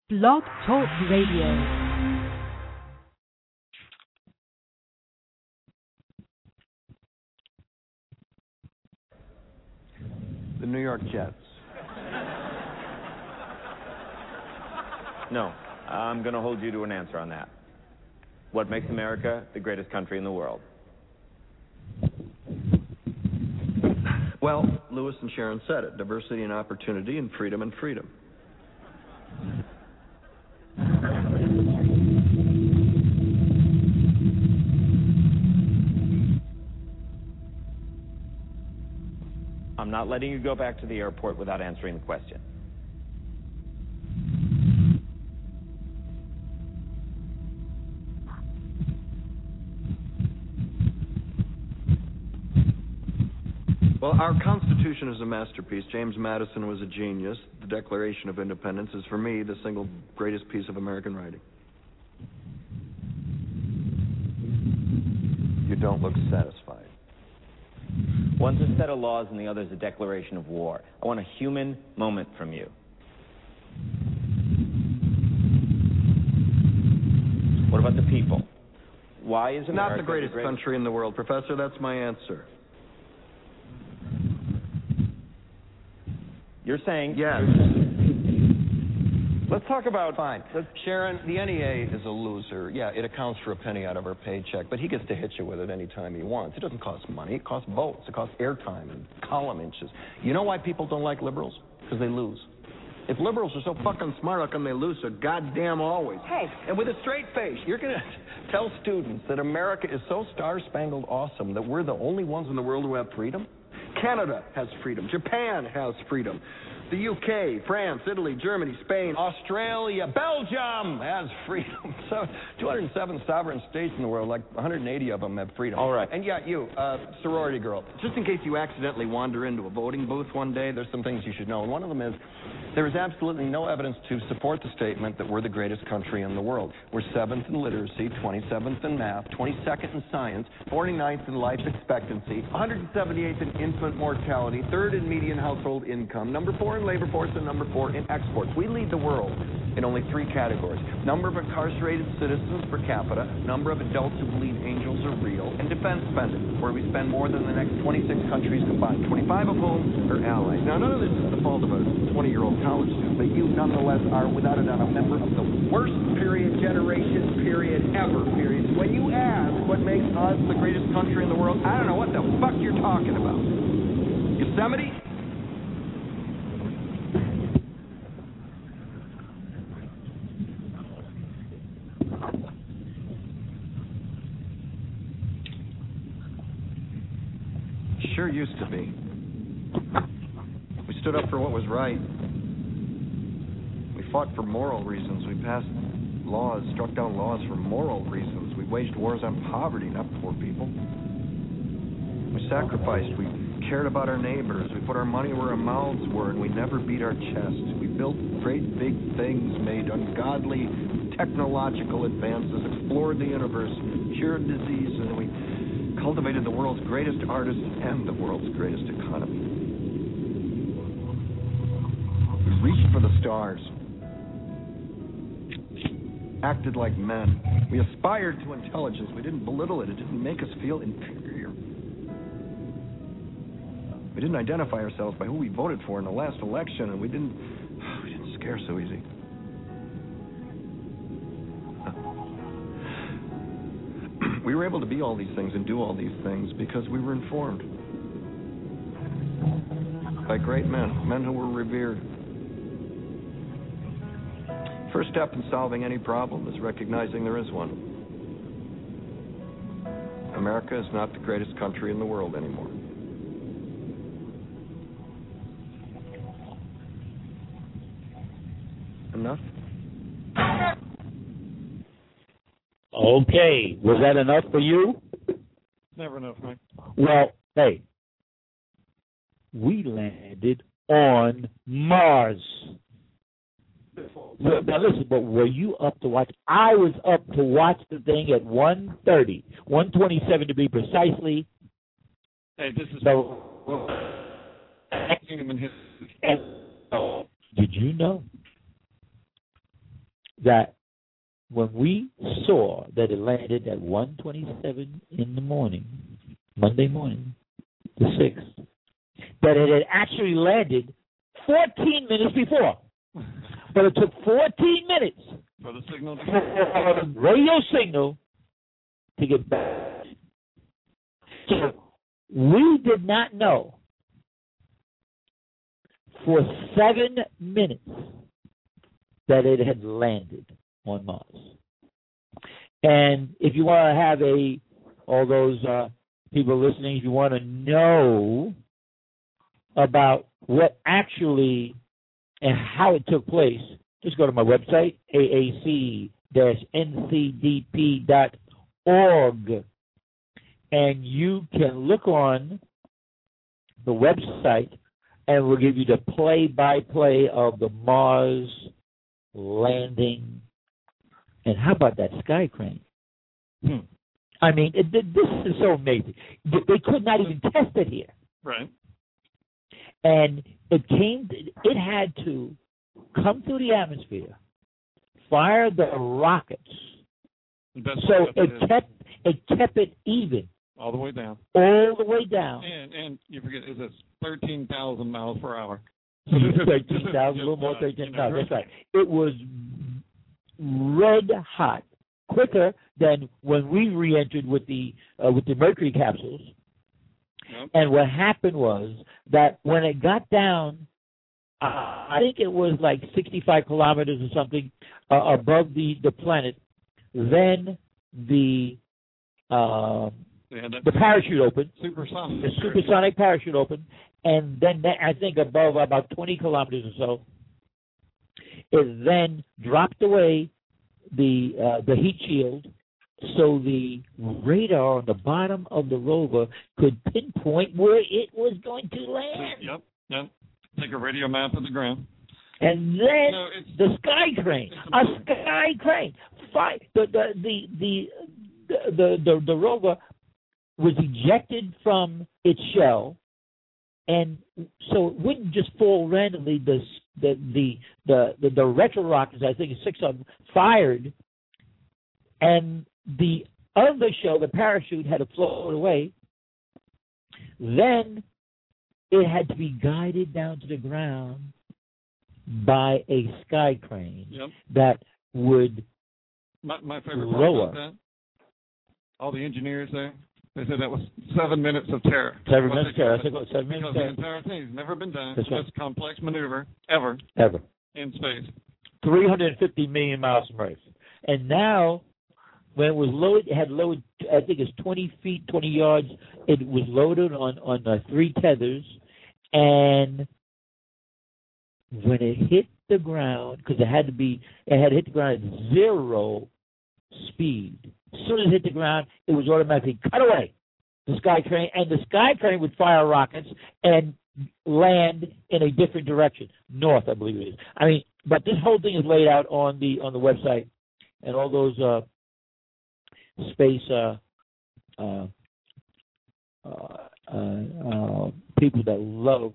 Blog Talk Radio. The New York Jets. No, I'm going to hold you to an answer on that. What makes America the greatest country in the world? Well, Lewis and Sharon said it. Diversity and opportunity and freedom and freedom. I'm not letting you go back to the airport without answering the question. Well, our Constitution is a masterpiece. James Madison was a genius. The Declaration of Independence is, for me, the single greatest piece of American writing. You don't look satisfied. One's a set of laws and the other's a declaration of war. I want a human moment from you. What about the people? Why is America not the greatest country in the world, Professor? That's my answer. You're saying... Yes. Let's talk about... Fine. Sharon, the NEA is a loser. Yeah, it accounts for a penny out of our paycheck, but he gets to hit you with it any time he wants. It doesn't cost money. It costs votes. It costs airtime and column inches. You know why people don't like liberals? Because they lose. If liberals are so fucking smart, how come they lose so goddamn always? Hey, and with a straight face, you're going to tell students that America is so star-spangled awesome that we're the only ones in the world who have freedom? Canada has freedom. Japan has freedom. The UK, France, Italy, Germany, Spain, Australia, Belgium has freedom. So 207 sovereign states in the world, like 180 of them have freedom. All right. And yeah, you, sorority girl, just in case you accidentally wander into a voting booth one day, there's some things you should know. And one of them is there is absolutely no evidence to support the statement that we're the greatest country in the world. We're 7th in literacy, 27th in math, 22nd in science, 49th in life expectancy, 178th in infant mortality, 3rd in median household income, number 4 in labor force, and number 4 in exports. We lead the world in only 3 categories: number of incarcerated citizens per capita, number of adults who believe angels are real, and defense spending, where we spend more than the next 26 countries combined, 25 of whom are allies. Now, none of this is the fault of a 20-year-old college student, but you nonetheless are, without a doubt, a member of the worst generation, ever, When you ask what makes us the greatest country in the world, I don't know what the fuck you're talking about. Yosemite? Sure used to be. We stood up for what was right. We fought for moral reasons. We passed laws, struck down laws for moral reasons. We waged wars on poverty, not poor people. We sacrificed. We cared about our neighbors. We put our money where our mouths were, and we never beat our chests. We built great big things, made ungodly technological advances, explored the universe, cured disease, and we cultivated the world's greatest artists and the world's greatest economy. We reached for the stars, acted like men. We aspired to intelligence. We didn't belittle it. It didn't make us feel inferior. We didn't identify ourselves by who we voted for in the last election, and we didn't scare so easy. We were able to be all these things and do all these things because we were informed by great men who were revered. First step in solving any problem is recognizing there is one. America is not the greatest country in the world anymore. Enough? Okay, was that enough for you? Never enough, Mike. Well, hey, we landed on Mars. Now listen, but were you up to watch? I was up to watch the thing at 1:30, 1:27 to be precisely. Hey, this is... Did you know that when we saw that it landed at 1:27 in the morning, Monday morning, the 6th, that it had actually landed 14 minutes before. But it took 14 minutes For the signal to for the radio signal to get back. So we did not know for 7 minutes that it had landed on Mars. And if you want to have all those people listening, if you want to know about what actually and how it took place, just go to my website, aac-ncdp.org, and you can look on the website, and we'll give you the play-by-play of the Mars landing. And how about that sky crane? I mean, this is so amazing. They could not even test it here. Right. And it had to come through the atmosphere, fire the rockets, so it kept it even. All the way down. All the way down. And you forget, it's 13,000 miles per hour. 13,000, a little more, 13,000. That's right. It was red hot, quicker than when we re-entered with the Mercury capsules. Yep. And what happened was that when it got down, I think it was like 65 kilometers or something above the planet, then the parachute opened. Supersonic. The supersonic parachute opened, and then I think above about 20 kilometers or so, it then dropped away the heat shield, so the radar on the bottom of the rover could pinpoint where it was going to land. Yep. Take a radio map of the ground. And then the sky crane, the rover was ejected from its shell, and so it wouldn't just fall randomly. The retro rockets, I think 6 of them, fired, and the other shell, the parachute, had to float away. Then it had to be guided down to the ground by a sky crane that would my favorite part lower. about that, all the engineers there, they said that was 7 minutes of terror. 7 minutes of terror. I think it was 7 minutes of terror. The entire thing's never been done. That's right. This complex maneuver ever in space. 350 million miles from Earth. And now, when it was loaded, it had loaded, I think it's 20 feet, 20 yards. It was loaded on 3 tethers. And when it hit the ground, because it had to hit the ground at 0 speed. As soon as it hit the ground, it was automatically cut away, the sky crane, and the sky crane would fire rockets and land in a different direction, north, I believe it is. I mean, but this whole thing is laid out on the website, and all those space people that love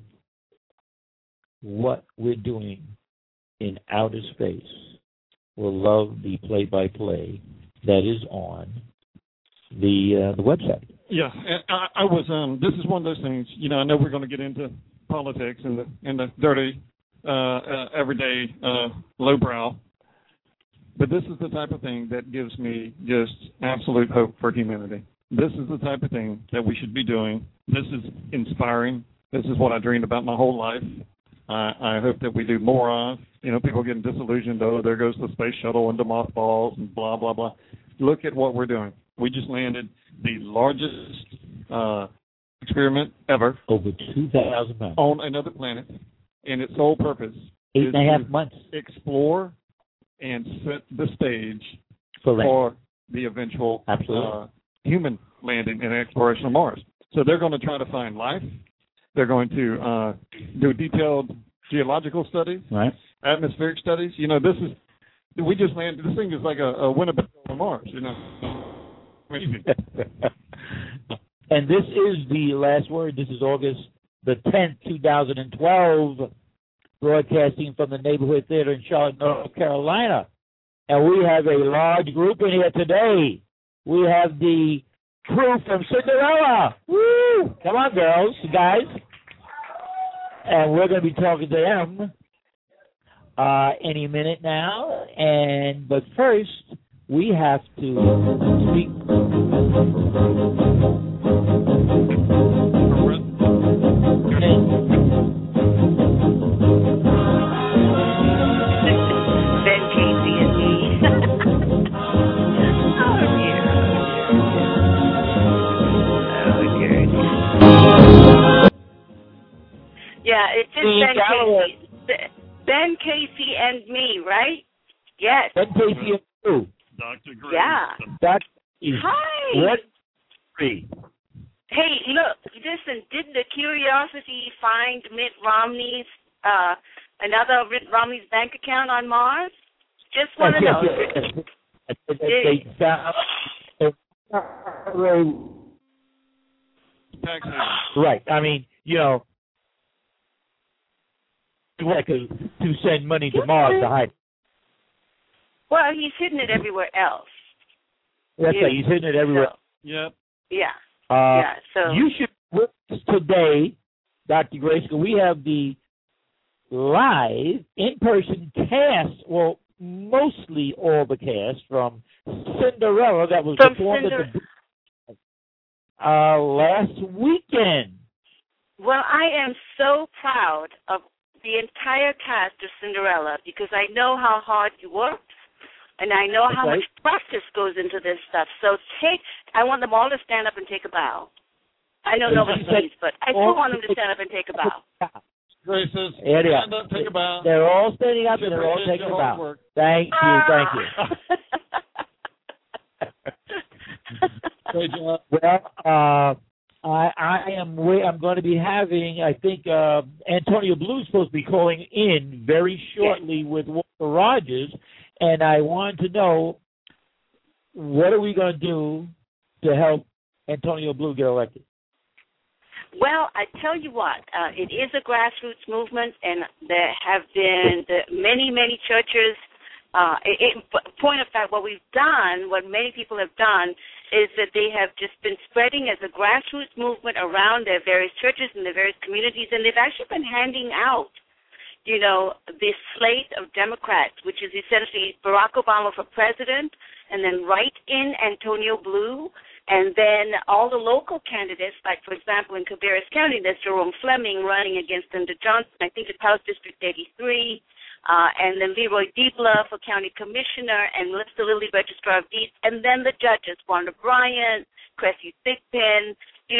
what we're doing in outer space will love the play-by-play that is on the website. Yeah, I was. This is one of those things. You know, I know we're going to get into politics and the dirty, everyday, lowbrow, but this is the type of thing that gives me just absolute hope for humanity. This is the type of thing that we should be doing. This is inspiring. This is what I dreamed about my whole life. I hope that we do more of. You know, people getting disillusioned. Oh, there goes the space shuttle into mothballs and blah, blah, blah. Look at what we're doing. We just landed the largest experiment ever. Over 2,000 miles. On another planet. And its sole purpose 8.5 months. Explore and set the stage for the eventual human landing and exploration of Mars. So they're going to try to find life. They're going to do detailed geological studies, atmospheric studies. You know, we just landed. This thing is like a Winnebago on Mars. You know, amazing. And this is the last word. This is August the 10th, 2012, broadcasting from the Neighborhood Theater in Charlotte, North Carolina. and we have a large group in here today. We have the crew from Cinderella. Woo! Come on, girls, guys. And we're going to be talking to them any minute now. But first, we have to speak. Ben Casey and me. Yeah, it's just Ben Casey. Ben Casey and me, right? Yes. Ben Casey and you. Dr. Grace. Yeah. That is Hi. what? Hey, look, listen, did the Curiosity find Mitt Romney's, another Mitt Romney's bank account on Mars? Just want to know. They found right. I mean, to send money to Mars to hide. Well, he's hidden it everywhere else. That's right. He's hidden it everywhere. So, yep. Yeah. So you should with us today, Dr. Grace, because we have the live in-person cast, well, mostly all the cast from Cinderella that was performed at the last weekend. Well, I am so proud of the entire cast of Cinderella because I know how hard you worked and I know how much practice goes into this stuff. So I want them all to stand up and take a bow. I know nobody sees, but I still want them to stand up and take a bow. Grace says, stand up, take a bow. They're all standing up and they're all taking a bow. Thank you. Great job. Well, I'm going to be having, I think, Antonio Blue is supposed to be calling in very shortly with Walter Rogers, and I wanted to know, what are we going to do to help Antonio Blue get elected? Well, I tell you what, it is a grassroots movement, and there have been many, many churches. Point of fact, what many people have done is that they have just been spreading as a grassroots movement around their various churches and their various communities, and they've actually been handing out, this slate of Democrats, which is essentially Barack Obama for president, and then write in Antonio Blue, and then all the local candidates, like, for example, in Cabarrus County, there's Jerome Fleming running against Linda Johnson, I think it's House District 83, and then Leroy Diebler for county commissioner, and Melissa Lilly, registrar of deeds, and then the judges, Wanda Bryant, Cressy Thigpen,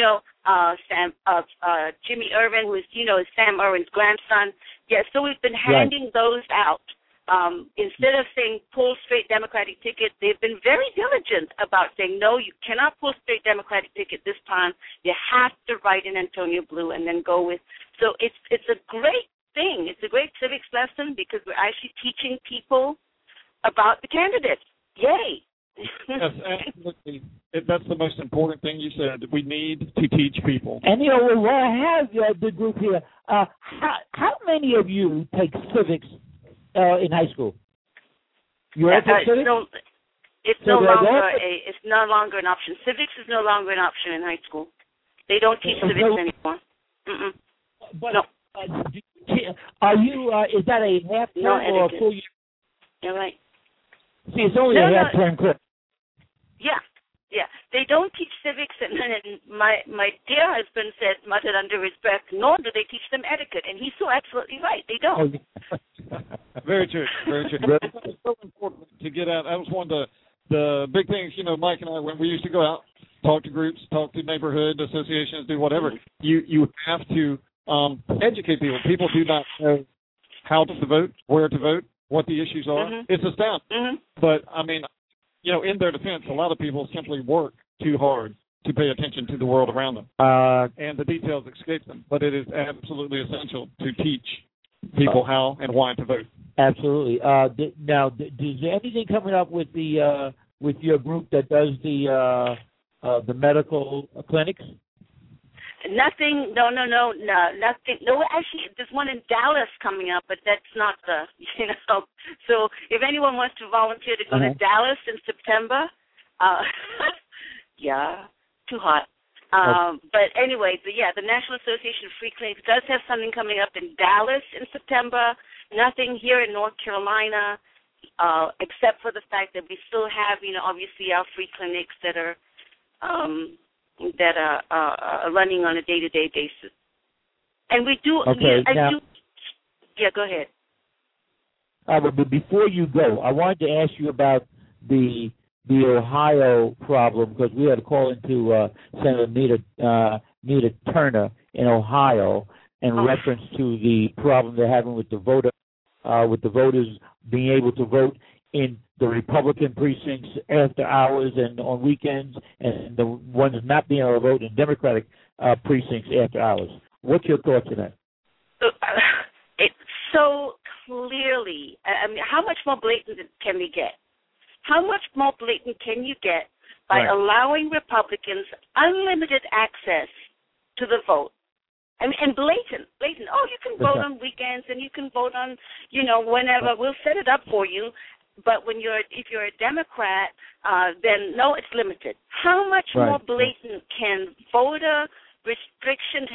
Jimmy Irvin, who is, Sam Irwin's grandson. So we've been handing those out. Instead of saying pull straight Democratic ticket, they've been very diligent about saying, no, you cannot pull straight Democratic ticket this time. You have to write in Antonio Blue and then go with. So it's a great thing. It's a great civics lesson because we're actually teaching people about the candidates. Yay. Yes, absolutely. That's the most important thing you said. We need to teach people. And, while I have the group here, how many of you take civics in high school? You all take civics? It's no longer an option. Civics is no longer an option in high school. They don't teach civics anymore. Mm-mm. But no. Are you? Is that a half term or a full year? You're right. See, it's only a half term course. Yeah. They don't teach civics, and my dear husband said, muttered under his breath, nor do they teach them etiquette, and he's so absolutely right. They don't. Very true. It's so important to get out. That was one of the big things, Mike and I, when we used to go out, talk to groups, talk to neighborhood associations, do whatever, you have to educate people. People do not know how to vote, where to vote, what the issues are. Mm-hmm. It's astounding. Mm-hmm. But, in their defense, a lot of people simply work too hard to pay attention to the world around them. And the details escape them. But it is absolutely essential to teach people how and why to vote. Absolutely. Now, is there anything coming up with with your group that does the medical clinics? Nothing. No. Nothing. No, actually, there's one in Dallas coming up, but that's not the. So if anyone wants to volunteer to go to Dallas in September, yeah, too hot. But anyway, the National Association of Free Clinics does have something coming up in Dallas in September. Nothing here in North Carolina, except for the fact that we still have, obviously our free clinics that are running on a day-to-day basis. And we do. Okay. Yeah, go ahead. But before you go, I wanted to ask you about the Ohio problem, because we had a call into Senator Nita Turner in Ohio in reference to the problem they're having with the voters being able to vote in the Republican precincts after hours and on weekends, and the ones not being able to vote in Democratic precincts after hours. What's your thoughts on that? It's so clearly, how much more blatant can we get? How much more blatant can you get by allowing Republicans unlimited access to the vote? And blatant. Oh, you can vote on weekends and you can vote on, whenever. We'll set it up for you. But if you're a Democrat, then no, it's limited. How much more blatant can voter restrictions?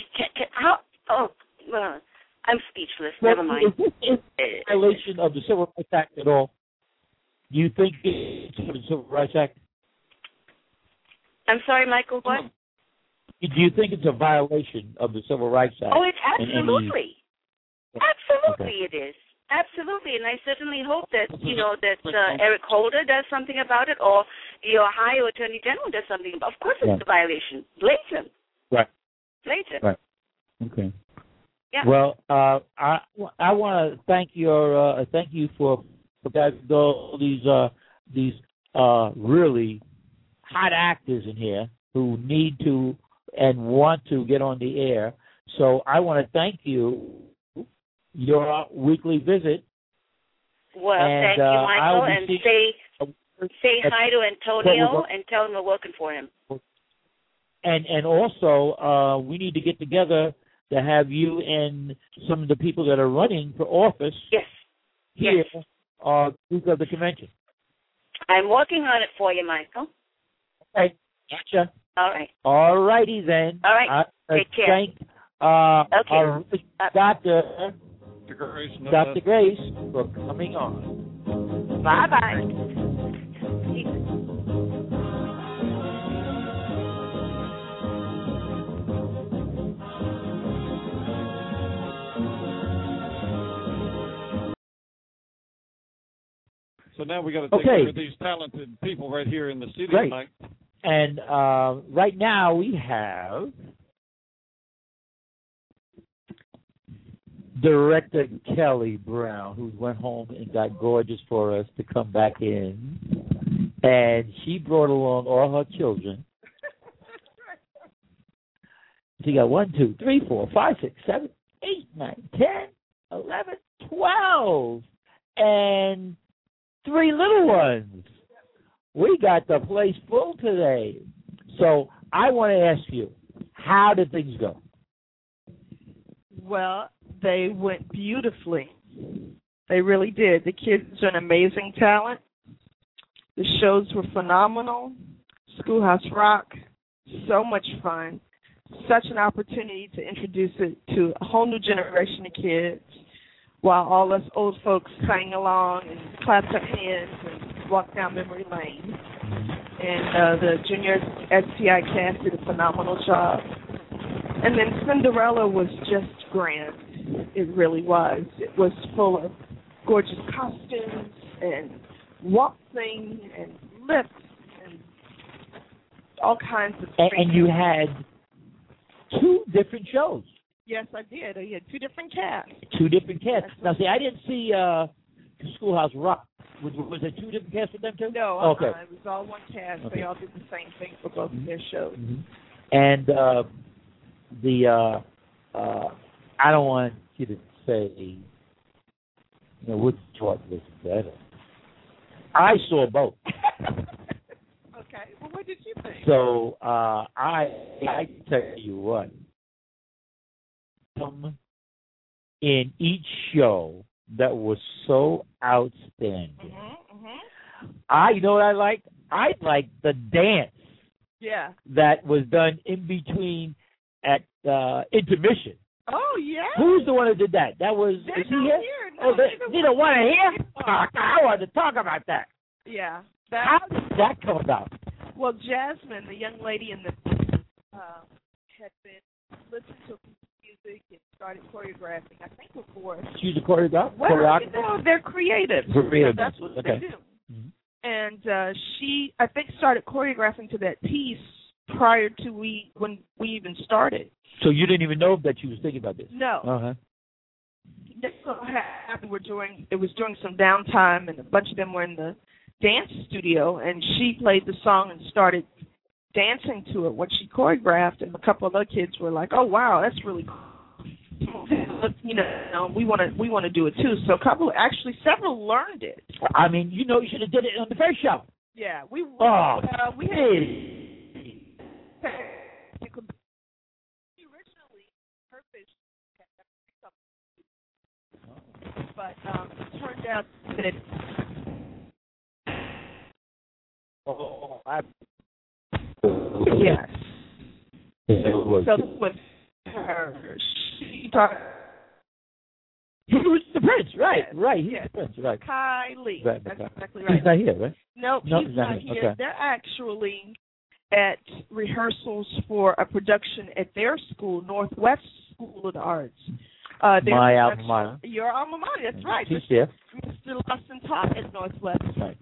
I'm speechless. Never mind. Is this a violation of the Civil Rights Act at all? Do you think it's the Civil Rights Act? I'm sorry, Michael, what? Do you think it's a violation of the Civil Rights Act? Oh, it's absolutely. Absolutely it is. Absolutely. And I certainly hope that, Eric Holder does something about it, or the Ohio Attorney General does something about it. Of course it's a violation. Blatant. Right. Blatant. Right. Okay. Yeah. Well, I want to thank you for all these really hot actors in here who need to and want to get on the air. So I want to thank you. Your weekly visit. Well, thank you, Michael, and say hi to Antonio and tell him we're working for him. And also, we need to get together to have you and some of the people that are running for office. Yes. Here, week of the convention. I'm working on it for you, Michael. Okay, gotcha. All right. All righty then. All right. Take care. Thank our Dr. Grace for coming on. Bye-bye. So now we got to take care of these talented people right here in the studio tonight. And right now we have Director Kelly Brown, who went home and got gorgeous for us to come back in. And she brought along all her children. She got 1, 2, 3, 4, 5, 6, 7, 8, 9, 10, 11, 12, and 3 little ones. We got the place full today. So I want to ask you, how did things go? Well, they went beautifully. They really did. The kids are an amazing talent. The shows were phenomenal. Schoolhouse Rock, so much fun. Such an opportunity to introduce it to a whole new generation of kids while all us old folks sang along and clapped our hands and walked down memory lane. And the junior STI cast did a phenomenal job. And then Cinderella was just grand. It really was. It was full of gorgeous costumes and waltzing and lips and all kinds of things. And you had 2 different shows. Yes, I did. I had 2 different casts. 2 different casts. Now, see, I didn't see Schoolhouse Rock. Was there 2 different casts with them, too? No, okay. It was all one cast. Okay. They all did the same thing for both of their shows. Mm-hmm. And I don't want you to say, which part was better. I saw both. Okay. Well, what did you think? So I tell you what, them in each show that was so outstanding. You know what I liked? I liked the dance. Yeah. That was done in between at intermission. Oh, yeah. Who's the one who did that? That was. They're is he not here? here. Oh, No, they don't want to hear? Oh, I want to talk about that. Yeah. How did that come about? Well, Jasmine, the young lady in the had been listening to music and started choreographing, I think before. She's a choreographer? Well, you know, they're creative. Creative. That's what Okay. they do. Mm-hmm. And she, I think, started choreographing to that piece prior to when we even started. So you didn't even know that she was thinking about this? No. Uh-huh. That's what happened. It was during some downtime, and a bunch of them were in the dance studio, and she played the song and started dancing to it when she choreographed, and a couple of other kids were like, "Oh wow, that's really cool. You know, we want to do it too." So several learned it. I mean, you know, you should have did it on the first show. Yeah, we had originally her fish had but it turned out that yes. So with her, she talked. He was the prince, right? Yes. Right, he's the prince, right? Kylie. Right, that's okay. exactly right. He's not here, right? No, he's not here. Okay. They're actually at rehearsals for a production at their school, Northwest School of the Arts. My alma mater. Your alma mater, that's right. He's here. Mr. Lawson taught at Northwest. Right.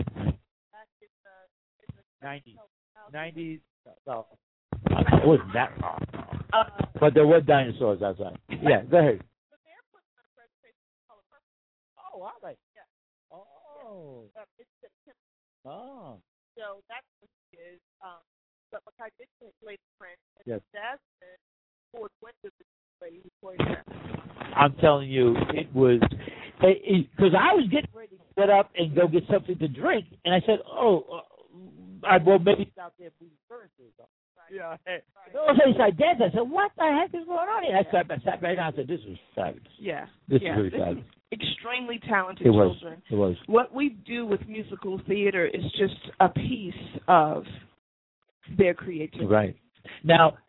90s. No, it wasn't that long. But there were dinosaurs outside. Yeah, go ahead. But they're putting on a presentation called Purple. Oh, are they? Yeah. Oh. It's September. Oh. So that's what it is. But what I did say, Lady Prince, yes. Jasmine Ford Winter, the lady who choreographed. I'm telling you, it was because I was getting ready to get up and go get something to drink, and I said, well, maybe it's out there for first. Yeah. All of a sudden, I danced. I said, "What the heck is going on here?" I sat right down and said, "This is fabulous." Yeah. This is really fabulous. Extremely talented children. It was. What we do with musical theater is just a piece of their creativity. Right. Now,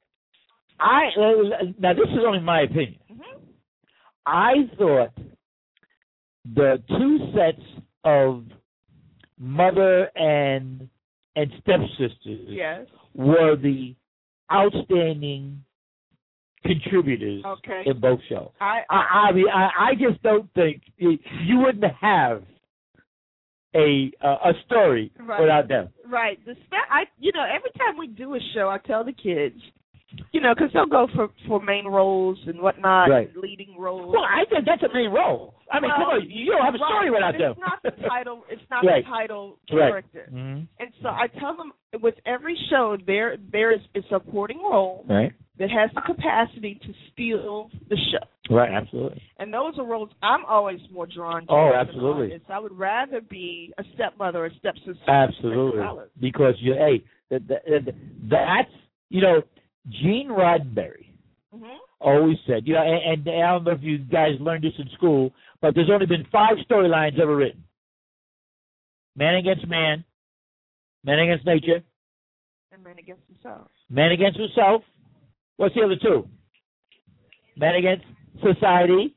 this is only my opinion. Mm-hmm. I thought the two sets of mother and stepsisters yes. were the outstanding contributors in both shows. I mean, I just don't think you wouldn't have a story without them. Right. Every time we do a show, I tell the kids, because they'll go for main roles and whatnot, right. leading roles. Well, I think that's a main role. I mean, come on, you don't have a story without them. It's not the title. It's not right. the title character. Right. Mm-hmm. And so I tell them with every show there is a supporting role right. that has the capacity to steal the show. Right. Absolutely. And those are roles I'm always more drawn to. Oh, absolutely. I would rather be a stepmother or a stepsister. Absolutely. Because that's Gene Roddenberry always said, and I don't know if you guys learned this in school, but there's only been 5 storylines ever written. Man Against Man, Man Against Nature, and Man Against Himself. Man Against Himself. What's the other 2? Man Against Society.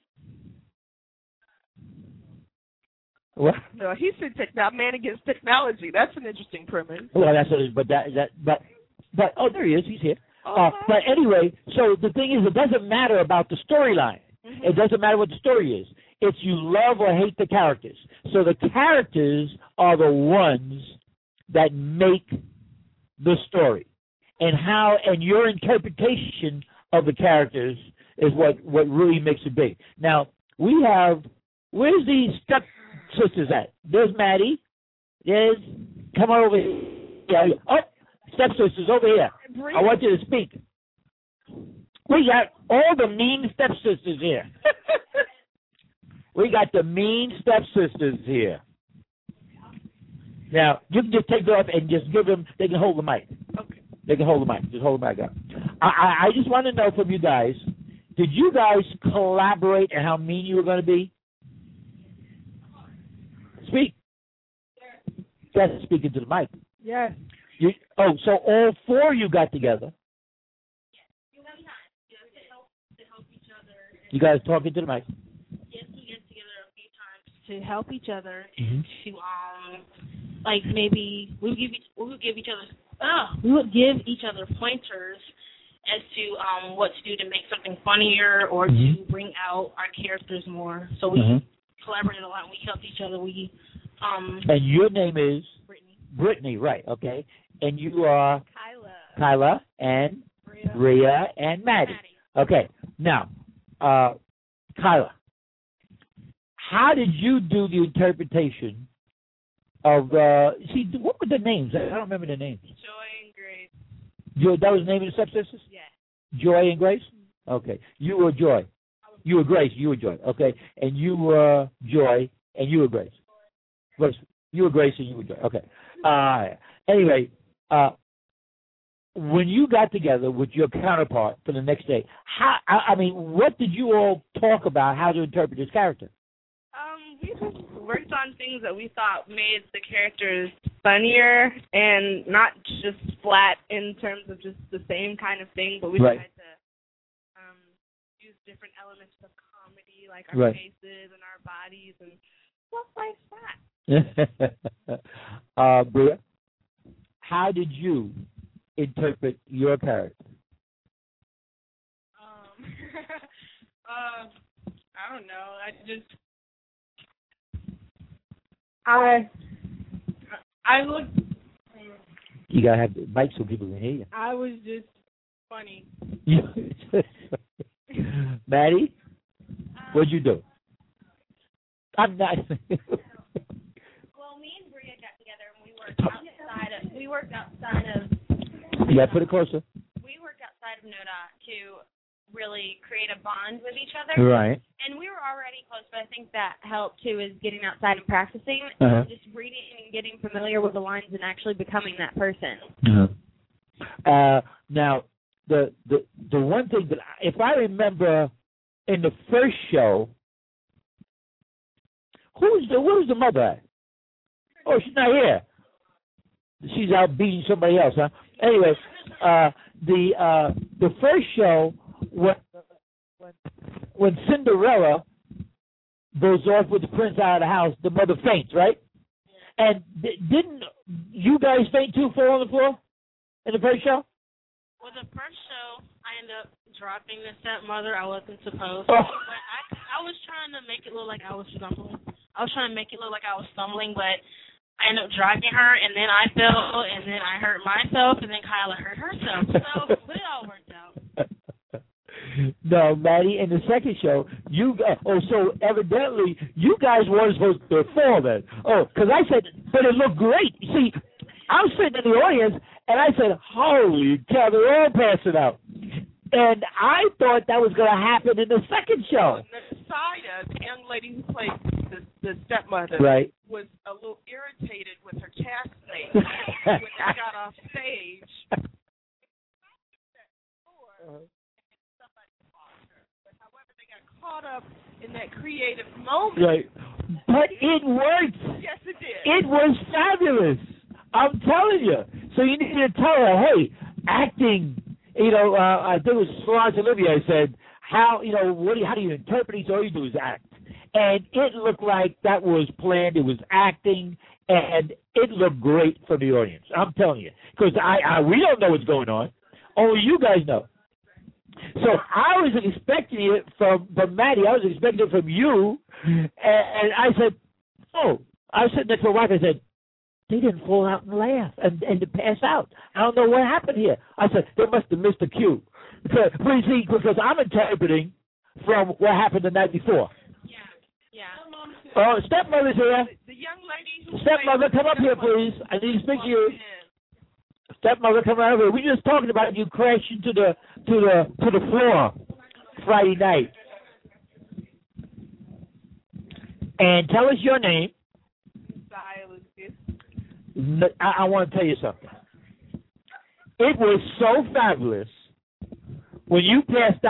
What? No, he said Man Against Technology. That's an interesting premise. Well, that's what but oh, there he is. He's here. But anyway, so the thing is, it doesn't matter about the storyline. Mm-hmm. It doesn't matter what the story is. It's you love or hate the characters. So the characters are the ones that make the story. And your interpretation of the characters is what really makes it big. Now, where's the stepsisters at? There's Maddie. Come on over here. Yeah. Oh, stepsisters over here. I want you to speak. We got all the mean stepsisters here. We got the mean stepsisters here. Now, you can just take it off and just give them, they can hold the mic. Okay. They can hold the mic. Just hold the mic up. I just want to know from you guys, did you guys collaborate on how mean you were going to be? Speak. Just speaking to the mic. Yes. So all four of you got together. You guys talking to the mic? Yes, we get together a few times to help each other Mm-hmm. and to like maybe we would give each other pointers as to what to do to make something funnier or Mm-hmm. to bring out our characters more. So we collaborated a lot and we helped each other. And your name is Brittany. Brittany, right? Okay. And you are Kyla and Rhea and Maddie. Okay. Now, Kyla, how did you do the interpretation of what were the names? I don't remember the names. Joy and Grace. That was the name of the stepsisters? Yeah. Joy and Grace? Okay. You were Joy. You were Grace. You were Joy. Okay. And you were Joy and you were Grace. You were Grace and you were Joy. Okay. Anyway, when you got together with your counterpart for the next day, what did you all talk about how to interpret this character? We just worked on things that we thought made the characters funnier and not just flat in terms of just the same kind of thing, but we tried to use different elements of comedy, like our faces and our bodies and stuff like that. Bria, how did you interpret your character? I don't know. I looked. You gotta have the mic so people can hear you. I was just funny. Maddie, what'd you do? I'm not. Well, me and Bria got together and we worked outside of. You gotta put it closer. We worked outside of NODA to really create a bond with each other. Right. And we were already close, but I think that helped too, is getting outside and practicing, just reading and getting familiar with the lines and actually becoming that person. Now, the one thing that if I remember in the first show, who's the mother at? Oh, she's not here. She's out beating somebody else, huh? Anyway, the first show, when Cinderella goes off with the prince out of the house, the mother faints, right? And didn't you guys faint too, fall on the floor in the first show? Well, the first show, I ended up dropping the stepmother. I wasn't supposed to. But I was trying to make it look like I was stumbling. but I ended up dropping her, and then I fell, and then I hurt myself, and then Kyla hurt herself. So it all worked out. No, Maddie, in the second show, so evidently you guys weren't supposed to fall then. Oh, because I said, but it looked great. See, I was sitting in the audience, and I said, holy cow, they're all passing out. And I thought that was going to happen in the second show. Nasiah, the young lady who played the stepmother, was a little irritated with her castmate when they got off stage. However, they got caught up in that creative moment. Right. But it worked. Yes, it did. It was fabulous. I'm telling you. So you need to tell her, hey, acting, I think it was Florence Olivier said, how do you interpret these? All you do is act. And it looked like that was planned. It was acting, and it looked great for the audience. I'm telling you. Because we don't know what's going on. Only you guys know. So I was expecting it from Maddie. I was expecting it from you. And I said, I was sitting next to my wife. I said, they didn't fall out and laugh and to pass out. I don't know what happened here. I said, they must have missed a cue. Because I'm interpreting from what happened the night before. Yeah. Oh, stepmother's here. The young lady. Stepmother, come up here, please. I need to speak to you. Stepmother, come over here. We were just talking about you crashing to the floor Friday night. And tell us your name. I want to tell you something. It was so fabulous when you passed out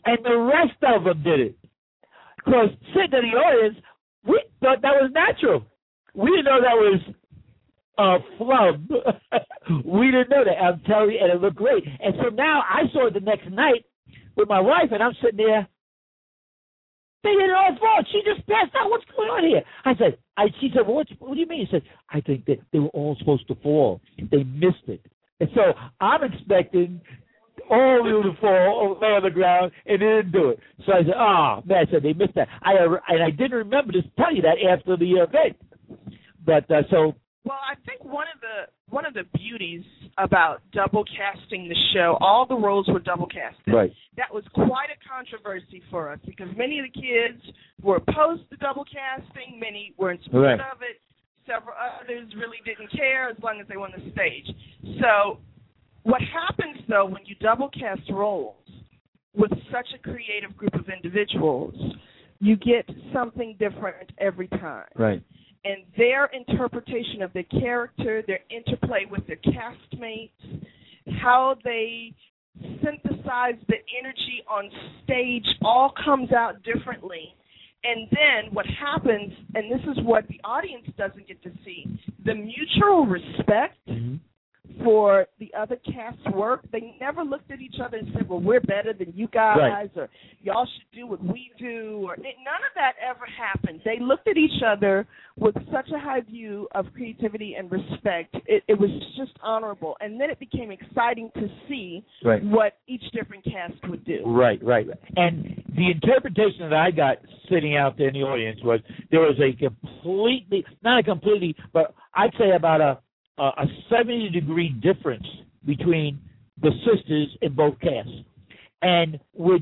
and the rest of them did it. Because sitting in the audience, we thought that was natural. We didn't know that was flub. We didn't know that. I'm telling you, and it looked great. And so now I saw it the next night with my wife, and I'm sitting there. They did it all false. She just passed out. What's going on here? She said, well, what do you mean? He said, I think that they were all supposed to fall. They missed it. And so I'm expecting all of them to fall lay on the ground, and they didn't do it. So I said, man, I said, they missed that. And I didn't remember to tell you that after the event. But so. Well, I think one of the beauties about double casting the show, all the roles were double casted. Right. That was quite a controversy for us because many of the kids were opposed to double casting, many were in support of it, several others really didn't care as long as they were on the stage. So what happens, though, when you double cast roles with such a creative group of individuals, you get something different every time. Right. And their interpretation of their character, their interplay with their castmates, how they synthesize the energy on stage all comes out differently. And then what happens, and this is what the audience doesn't get to see, the mutual respect for the other cast's work. They never looked at each other and said, well, we're better than you guys, or y'all should do what we do, or none of that ever happened. They looked at each other with such a high view of creativity and respect. It was just honorable. And then it became exciting to see what each different cast would do. Right. And the interpretation that I got sitting out there in the audience was there was a completely, not a completely, but I'd say about a 70-degree difference between the sisters in both casts, and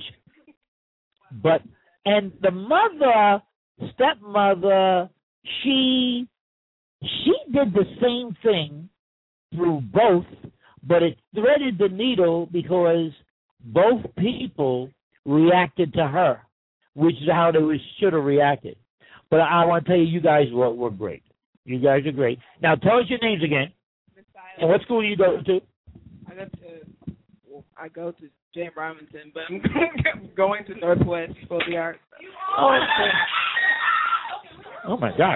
the stepmother, she did the same thing through both, but it threaded the needle because both people reacted to her, which is how they should have reacted. But I want to tell you, you guys were great. You guys are great. Now, tell us your names again. And what school do you go to? I go to James Robinson, but I'm going to Northwest School of the Arts. Oh, my gosh.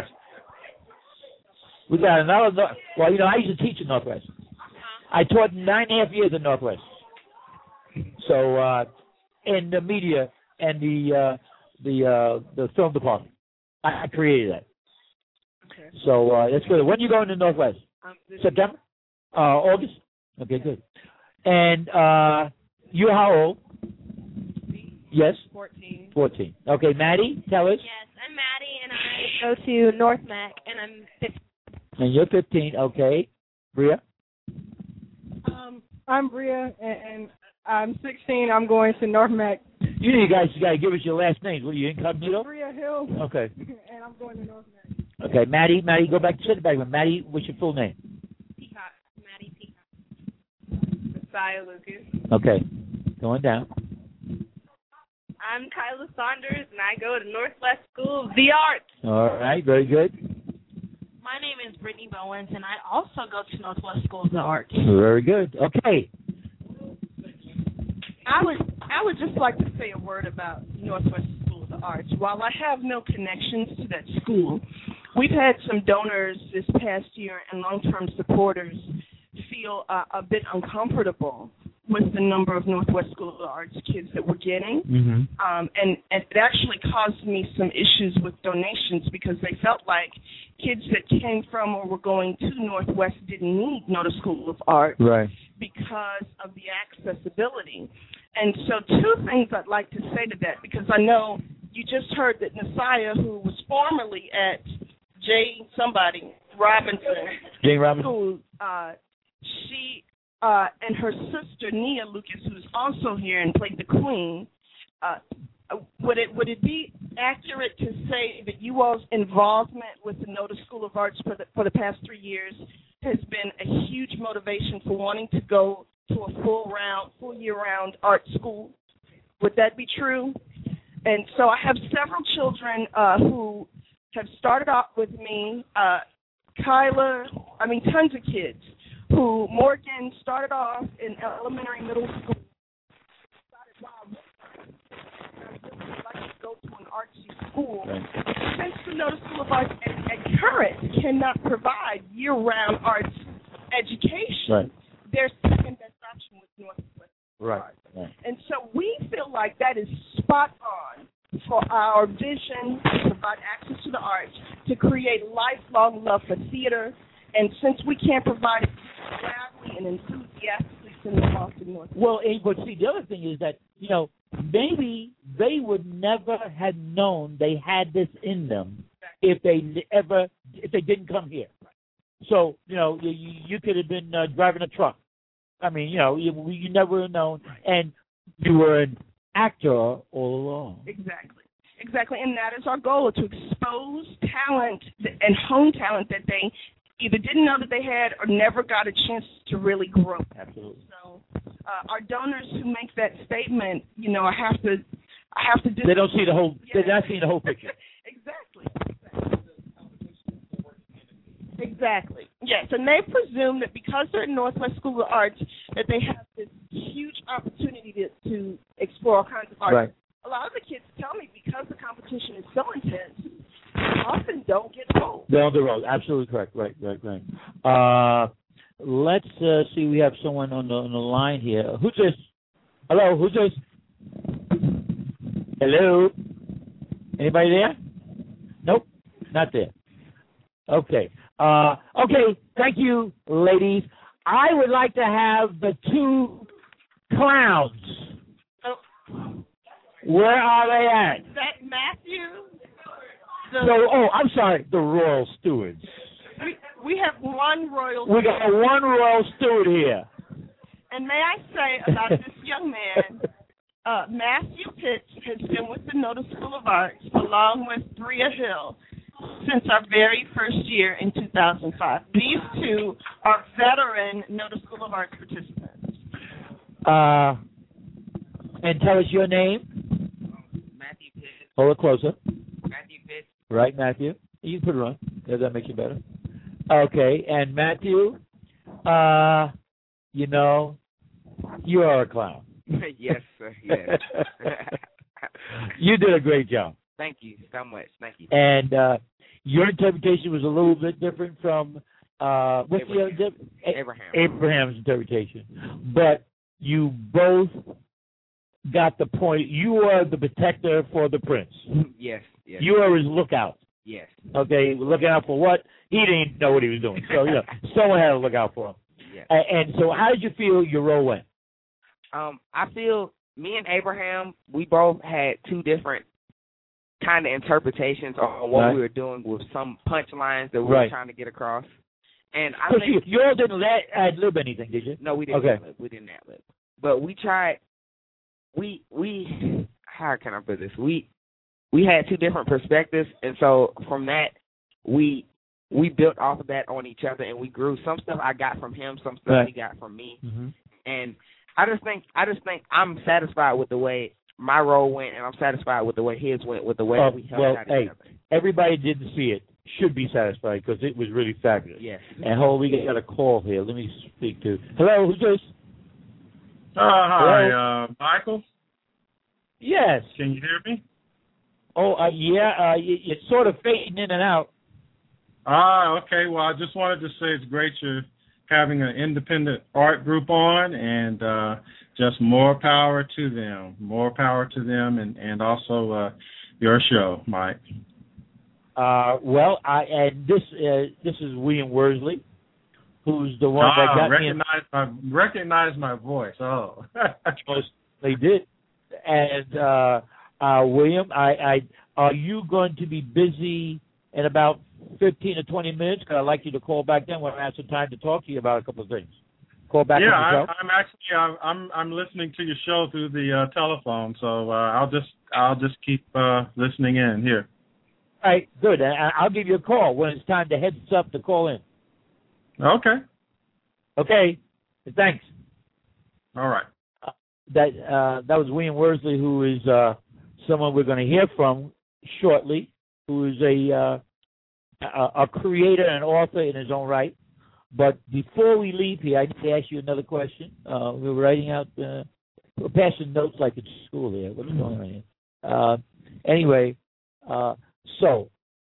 We got another. Well, I used to teach at Northwest. I taught 9.5 years at Northwest. So, in the media and the film department, I created that. Okay. So that's good. When are you going to Northwest? September? August? Okay, good. And you're how old? Yes? 14. 14. Okay, Maddie, tell us. Yes, I'm Maddie, and I go to North Mac, and I'm 15. And you're 15, okay. Bria? I'm Bria, and I'm 16. I'm going to North Mac. You guys got to give us your last names. What are you, incognito? Bria Hill. Okay. And I'm going to North Mac. Okay, Maddie, go back to sit back. Maddie, what's your full name? Peacock. Maddie Peacock. Messiah Lucas. Okay, going down. I'm Kyla Saunders, and I go to Northwest School of the Arts. All right, very good. My name is Brittany Bowens, and I also go to Northwest School of the Arts. Very good. Okay. I would just like to say a word about Northwest School of the Arts. While I have no connections to that school, we've had some donors this past year and long-term supporters feel a bit uncomfortable with the number of Northwest School of the Arts kids that we're getting. Mm-hmm. And it actually caused me some issues with donations because they felt like kids that came from or were going to Northwest didn't need Northwest School of Art because of the accessibility. And so two things I'd like to say to that, because I know you just heard that Messiah, who was formerly at Jane Robinson School, she and her sister Nia Lucas, who's also here and played the Queen, would it be accurate to say that you all's involvement with the Noda School of Arts for the past 3 years has been a huge motivation for wanting to go to a full year-round art school? Would that be true? And so I have several children who have started off with me. Tons of kids who Morgan started off in elementary, middle school. go to an artsy school. Since the Noda School of Arts at current cannot provide year-round arts education, their second best option was Northwest Arts. And so we feel like that is spot on for our vision to provide access to the arts, to create lifelong love for theater. And since we can't provide it gladly and enthusiastically, send them off to Northwest. Well, but see, the other thing is that, you know, maybe they would never have known they had this in them if they didn't come here. So, you know, you could have been driving a truck. I mean, you know, you never would have known. And you were an actor all along. Exactly. And that is our goal, to expose talent and hone talent that they either didn't know that they had or never got a chance to really grow. Absolutely. So our donors who make that statement, you know, I have to. They don't see the whole. Yeah. They're not seeing the whole picture. Exactly. Yes, and they presume that because they're at Northwest School of Arts, that they have this huge opportunity to explore all kinds of arts. Right. A lot of the kids tell me because the competition is so intense, they often don't get home. They're on the road. Absolutely correct. Right. Let's see. We have someone on the line here. Who's this? Hello. Who's this? Hello. Anybody there? Nope. Not there. Okay. Okay. Thank you, ladies. I would like to have the two clowns. Where are they at? Is that Matthew? I'm sorry, the Royal Stewards. We have one Royal We got one Royal Steward here. And may I say about this young man, Matthew Pitts has been with the Noda School of Arts along with Bria Hill since our very first year in 2005. These two are veteran Noda School of Arts participants. And tell us your name. Matthew Pitts. Hold it closer. Matthew Pitts. Right, Matthew. You can put it on. Does that make you better? Okay, and Matthew, you know, you are a clown. Yes, sir. Yes. You did a great job. Thank you so much. Thank you. And your interpretation was a little bit different from Abraham's interpretation. But you both got the point. You are the protector for the prince. Yes. You are his lookout. Yes. Okay, looking out for what? He didn't know what he was doing. So, you know, someone had to look out for him. Yes. And so how did you feel your role went? I feel me and Abraham, we both had two different kind of interpretations on what we were doing with some punchlines that we were trying to get across. And I think you all didn't ad-lib anything, did you? No, we didn't. Okay. We didn't ad-lib. But we tried. We how can I put this? We had two different perspectives, and so from that we built off of that on each other, and we grew. Some stuff I got from him, some stuff he got from me, and I just think I'm satisfied with the way my role went, and I'm satisfied with the way his went, with the way we helped out together. Everybody didn't see it should be satisfied because it was really fabulous. Yes. And we got a call here. Let me speak to. Hello, who's this? Hi, Michael. Yes. Can you hear me? Oh, yeah. It's sort of fading in and out. Okay. Well, I just wanted to say it's great you're having an independent art group on, and just more power to them. More power to them, and also your show, Mike. This is William Worsley, who's the one that got me. Recognize my voice. Oh, they did. And William, are you going to be busy in about 15 or 20 minutes? Because I'd like you to call back then when I have some time to talk to you about a couple of things. Call back. Yeah, I'm listening to your show through the telephone, so I'll just keep listening in here. All right, good. I'll give you a call when it's time to heads up to call in. Okay. Okay. Thanks. All right. That was William Worsley, who is someone we're going to hear from shortly, who is a creator and author in his own right. But before we leave here, I need to ask you another question. We're writing out, we're passing notes like it's school here. What's going on here? Anyway, so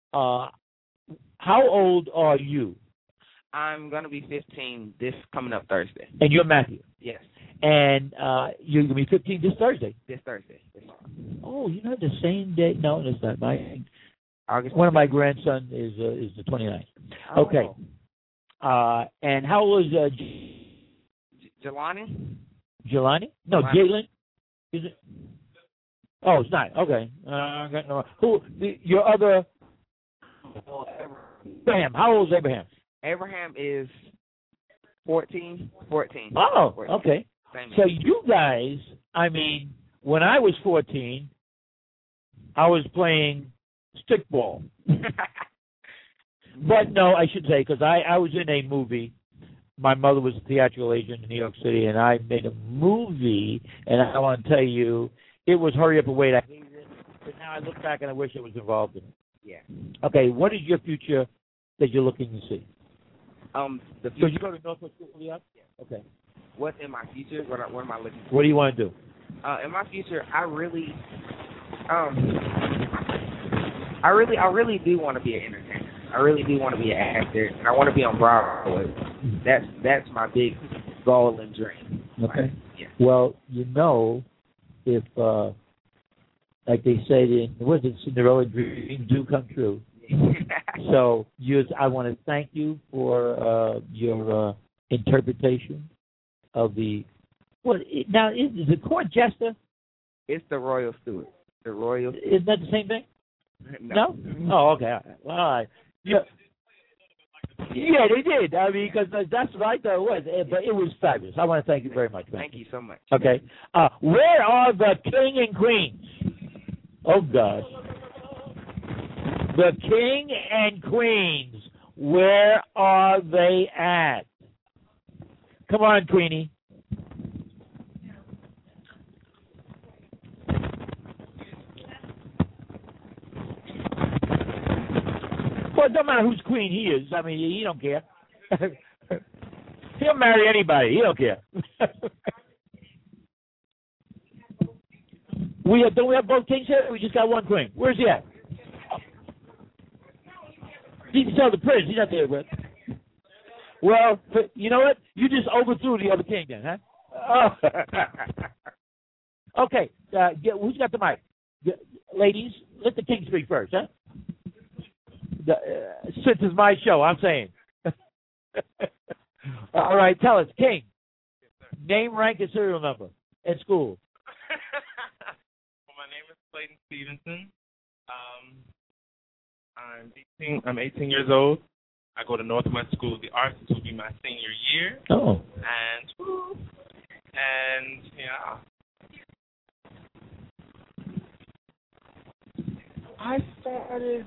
how old are you? I'm going to be 15 this coming up Thursday. And you're Matthew? Yes. And you're going to be 15 this Thursday? This Thursday. Oh, you know the same day? No, it's not. August. One of my grandsons is the 29th. Oh. Okay. And how old is Jelani? Jelani? No, Jalen. Is it? Oh, it's not. Okay. Your other? Abraham. How old is Abraham? Abraham is 14. Oh, 14. okay. So you guys, I mean, when I was 14, I was playing stickball. But no, I should say, because I was in a movie. My mother was a theatrical agent in New York City, and I made a movie, and I want to tell you, it was Hurry Up and Wait. I hated it, but now I look back and I wish I was involved in it. Yeah. Okay, what is your future that you're looking to see? The future. So you go to Northwest School for the Arts? Yeah. Okay. What's in my future? What am I looking for? What do you want to do? In my future, I really do want to be an entertainer. I really do want to be an actor, and I want to be on Broadway. That's my big goal and dream. Okay. Yeah. Well, you know, if like they said in Cinderella, dreams do come true. So I want to thank you for your interpretation of the now is the court jester? It's the Royal Steward. The Royal. Isn't that the same thing? No. Oh, okay. All right. Yeah. Yeah, they did. I mean, because that's what I thought it was. But it was fabulous. I want to thank you very much, man. Thank you so much. Okay. Where are the king and queens? Oh, gosh. The king and queens, where are they at? Come on, Queenie. Well, it don't matter whose queen he is. I mean, he don't care. He'll marry anybody. He don't care. Don't we have both kings here? We just got one queen. Where's he at? You can tell the prince. He's not there with. Well, you know what? You just overthrew the other king then, huh? Oh. Okay. Who's got the mic? Ladies, let the king speak first, huh? Since it's my show, I'm saying. All right, tell us, King. Name, rank, and serial number at school. Well, my name is Clayton Stevenson. I'm 18 years old. I go to Northwest School of the Arts. This will be my senior year. Oh. And yeah. I started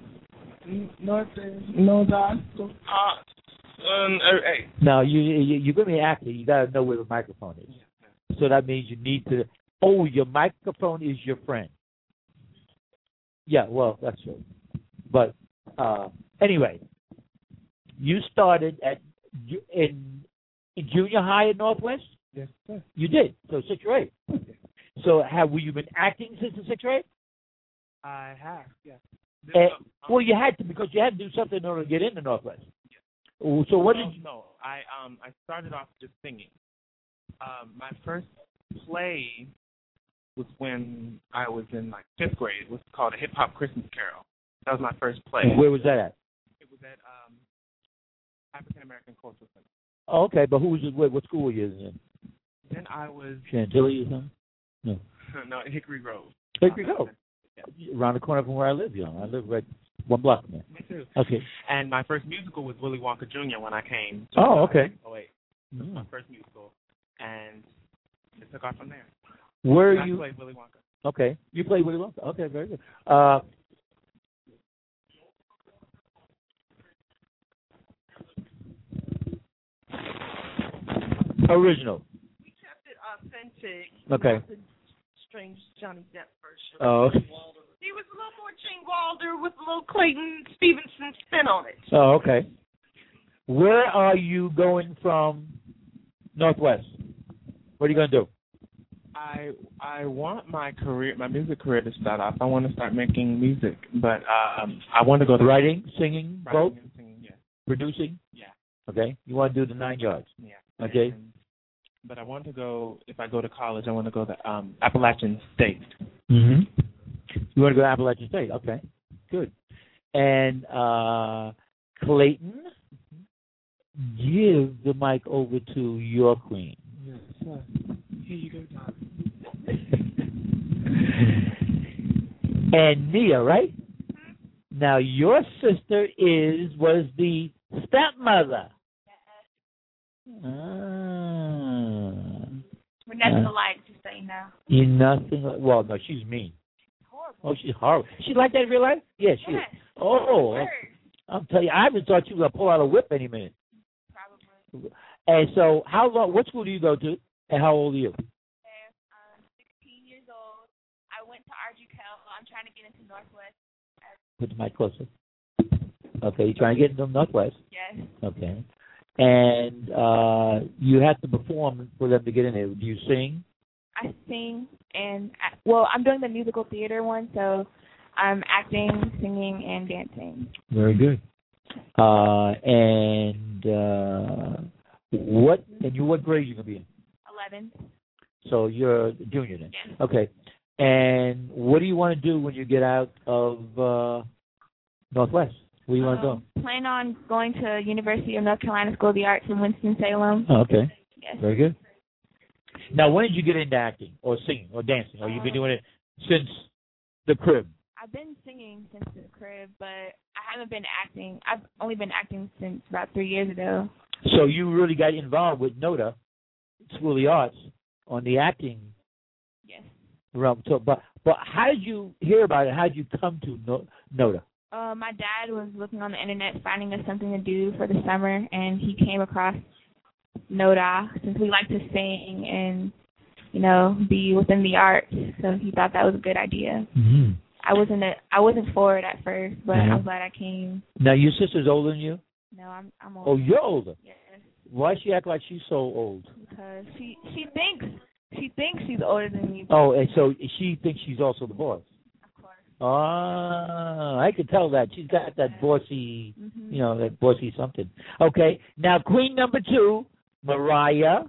Now, you're going to be acting. You got to know where the microphone is. So that means you need to. Oh, your microphone is your friend. Yeah, well, that's true. But anyway, you started in junior high at Northwest? Yes, sir. You did. So 6th grade. Yes. So have you been acting since the 6th grade? I have, yes. Well, you had to because you had to do something in order to get into Northwest. Yes. So what did you? No, I started off just singing. My first play was when I was in 5th grade. It was called a Hip Hop Christmas Carol. That was my first play. Where was that at? It was at African American Cultural Center. Oh, okay, but who was it? What school were you in? Then I was Chantilly or something? No. No, Hickory Grove. Hickory Grove. Yeah. Around the corner from where I live, I live right 1 block from there. Me too. Okay. And my first musical was Willy Wonka Jr. when I came. Oh, okay. Oh, wait. That was my first musical, and it took off from there. Where I you? played Willy Wonka. Okay, you played Willy Wonka. Okay, very good. Original. We kept it authentic. Okay. Not the strange Johnny Depp version. Oh. Okay. He was a little more Gene Wilder with a little Clayton Stevenson spin on it. Oh, okay. Where are you going from Northwest? What are you going to do? I want my music career to start off. I want to start making music, but I want to go to writing, singing, both, and singing, yeah, producing. yeah. Okay, you want to do the 9 yards. Yeah. Okay. But I want to go. If I go to college, I want to go to Appalachian State. Mm-hmm. You want to go to Appalachian State? Okay, good. And Clayton, give the mic over to your queen. Yes, sir. Here you go, Don. And Nia, right? Now your sister was the stepmother. We're nothing alike, just so you know. You're nothing. Well, no, she's mean. Horrible. Oh, she's horrible. She like that in real life? Yeah, she is. Oh, I'll tell you, I even thought you were going to pull out a whip any minute. Probably. And so, how long? What school do you go to? And how old are you? I'm 16 years old. I went to RGCL. I'm trying to get into Northwest. Put the mic closer. Okay, you're trying to get into Northwest? Yes. Okay. And you have to perform for them to get in there. Do you sing? I sing, and I'm doing the musical theater one, so I'm acting, singing, and dancing. Very good. What grade are you gonna be in? 11th. So you're a junior then. Yes. Okay. And what do you want to do when you get out of Northwest? Where do you want to go? Plan on going to University of North Carolina School of the Arts in Winston-Salem. Oh, okay. Yes. Very good. Now, when did you get into acting or singing or dancing? Or you've been doing it since the crib? I've been singing since the crib, but I haven't been acting. I've only been acting since about 3 years ago. So you really got involved with NOTA, School of the Arts, on the acting realm. So, but how did you hear about it? How did you come to NOTA? My dad was looking on the internet, finding us something to do for the summer, and he came across NOTA since we like to sing and, be within the arts. So he thought that was a good idea. Mm-hmm. I wasn't for it at first, but I'm glad I came. Now your sister's older than you? No, I'm older. Oh, you're older. Yes. Why does she act like she's so old? Because she thinks she's older than me. Oh, and so she thinks she's also the boss. Of course. I could tell that. She's got that bossy, that bossy something. Okay, now queen number 2, Mariah.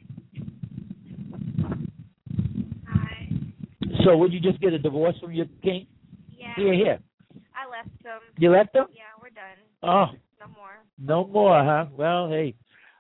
Hi. So would you just get a divorce from your king? Yeah. Here. I left them. You left them? Yeah, we're done. Oh. No more. No more, huh? Well, hey,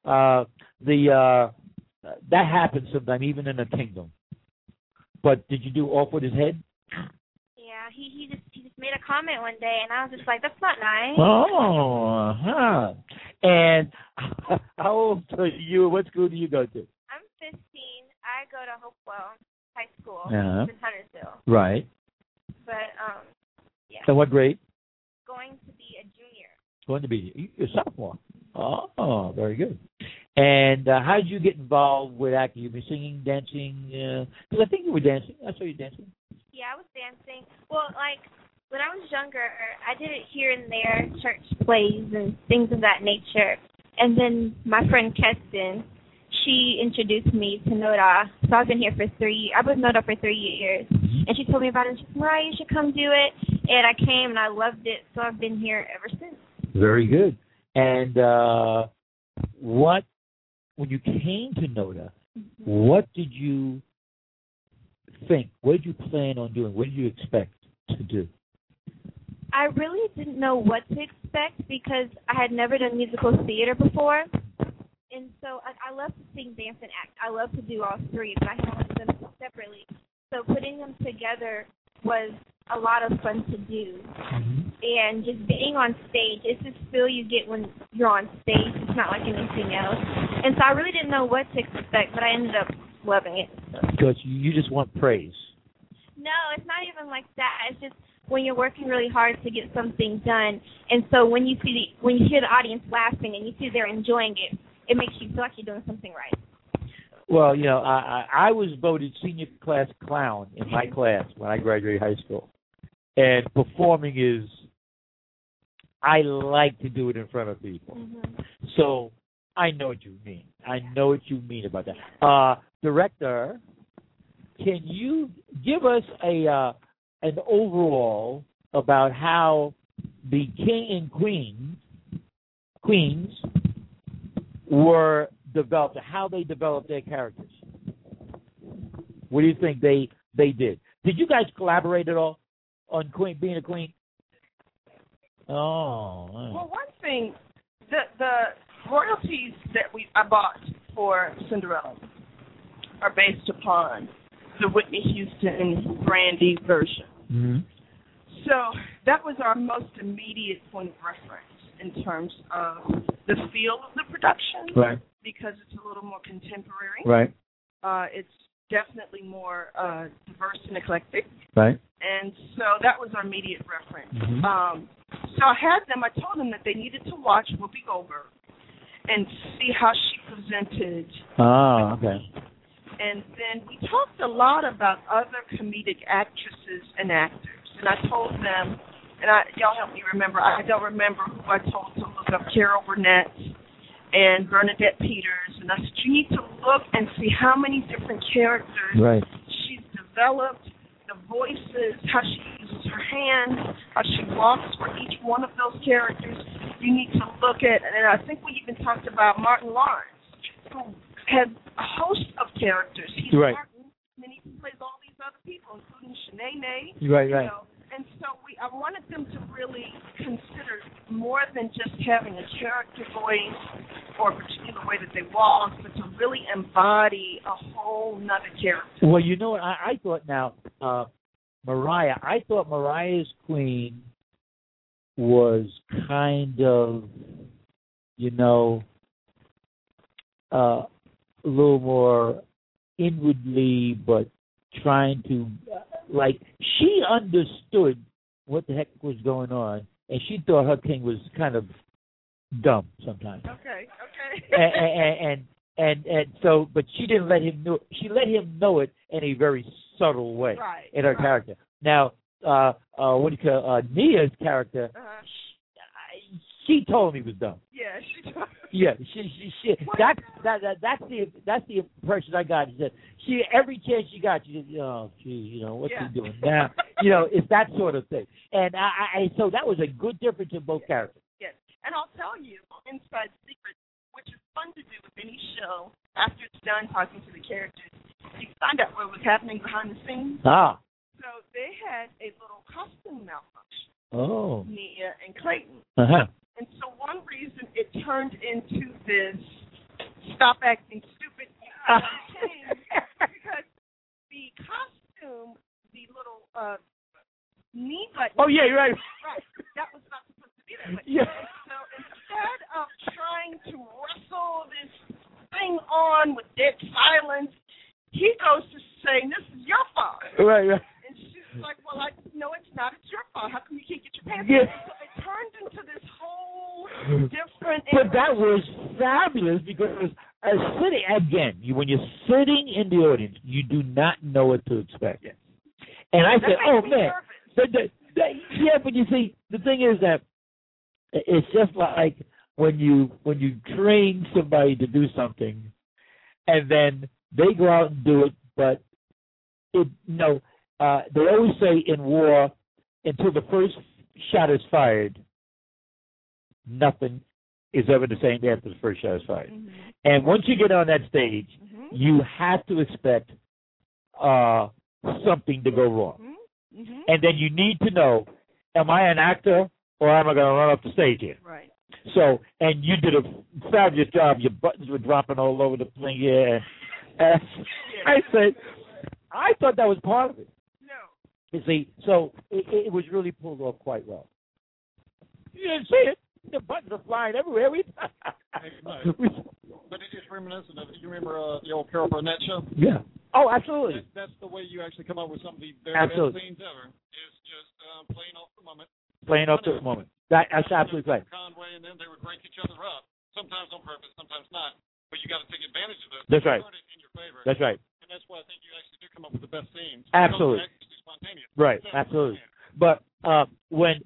that happens sometimes, even in a kingdom. But did you do off with his head? Yeah, he just made a comment one day, and I was just like, that's not nice. Oh, huh. And how old are you? What school do you go to? I'm 15. I go to Hopewell High School Uh-huh. in Huntersville. Right. But yeah. So what grade? Going to be a junior. Going to be a sophomore. Oh, very good. And how did you get involved with acting? You've been singing, dancing? Because I think you were dancing. I saw you dancing. Yeah, I was dancing. Well, like, when I was younger, I did it here and there, church plays and things of that nature. And then my friend Keston, she introduced me to NOTA. So I've been here for 3 years. I was NOTA for 3 years. And she told me about it. She said, Mariah, you should come do it. And I came, and I loved it. So I've been here ever since. Very good. And when you came to NOTA, what did you think? What did you plan on doing? What did you expect to do? I really didn't know what to expect because I had never done musical theater before. And so I love to sing, dance, and act. I love to do all three, but I haven't done them separately. So putting them together was a lot of fun to do. And just being on stage, it's this feel you get when you're on stage. It's not like anything else. And so I really didn't know what to expect, but I ended up loving it. Because you just want praise. No, it's not even like that. It's just when you're working really hard to get something done, and so when you hear the audience laughing and you see they're enjoying it, it makes you feel like you're doing something right. Well, I was voted senior class clown in my class when I graduated high school. And performing is, I like to do it in front of people. So I know what you mean. I know what you mean about that. Director, can you give us an overall about how the king and queens were developed, how they developed their characters? What do you think they did? Did you guys collaborate at all on being a queen? Oh. Well, one thing, the royalties that I bought for Cinderella are based upon the Whitney Houston Brandy version. Mm-hmm. So that was our most immediate point of reference in terms of the feel of the production, right? Because it's a little more contemporary, right? It's definitely more diverse and eclectic, right? And so that was our immediate reference. Mm-hmm. So I told them that they needed to watch Whoopi Goldberg and see how she presented. Oh, okay. And then we talked a lot about other comedic actresses and actors. And I told them, and y'all help me remember, I don't remember who I told to look up Carol Burnett and Bernadette Peters. And I said, you need to look and see how many different characters she's developed, the voices, how she uses her hands, how she walks for each one of those characters. You need to look at, and I think we even talked about Martin Lawrence, who has a host of characters. He's Martin, and then he plays all these other people, including Shanae. Right. You know, and so I wanted them to really consider more than just having a character voice or a particular way that they walk, but to really embody a whole nother character. Well, you know what? I thought now, Mariah, I thought Mariah's queen was kind of, a little more inwardly, but trying to, she understood what the heck was going on, and she thought her king was kind of dumb sometimes. Okay. And so, but she didn't let him know. She let him know it in a very subtle way in her character. Now, Nia's character, she told him he was dumb. Yeah, she told. Yeah, she. That's the impression I got. She said every chance she got, she said, "Oh, gee, what's he doing now?" It's that sort of thing. And so that was a good difference in both characters. Yes, and I'll tell you, inside secret, which is fun to do with any show. After it's done talking to the characters, you find out what was happening behind the scenes. Ah. So they had a little costume malfunction. Oh. Nia and Clayton. Uh-huh. And so one reason it turned into this stop acting stupid thing because the costume, the little knee button. Oh, yeah, you're right. Right. That was not supposed to be there. Yeah. So instead of trying to wrestle this thing on with dead silence, he goes to saying, "This is your fault." Right. And she's like, "Well, no, it's not. It's your fault. How come you can't get your pants on?" So it turned into this whole different. But that was fabulous because when you're sitting in the audience, you do not know what to expect. Yes. And I said, "Oh man." Yeah, but you see, the thing is that it's just like when you train somebody to do something, and then they go out and do it, but they always say in war, until the first shot is fired, nothing is ever the same after the first shot is fired. Mm-hmm. And once you get on that stage, you have to expect something to go wrong. Mm-hmm. And then you need to know, am I an actor or am I going to run off the stage here? Right. So, and you did a fabulous job. Your buttons were dropping all over the place here. And I said, I thought that was part of it. No. You see, so it was really pulled off quite well. You didn't see it. The buttons are flying everywhere. But it's reminiscent of, you remember the old Carol Burnett show? Yeah. Oh, absolutely. That's the way you actually come up with some of the very best scenes ever. It's just playing off the moment. That's absolutely right. Conway, and then they would break each other up, sometimes on purpose, sometimes not. But you got to take advantage of this. That's right. Turn it in your favor. That's right. And that's why I think you actually do come up with the best scenes. Absolutely. Spontaneous. Right. Absolutely. But when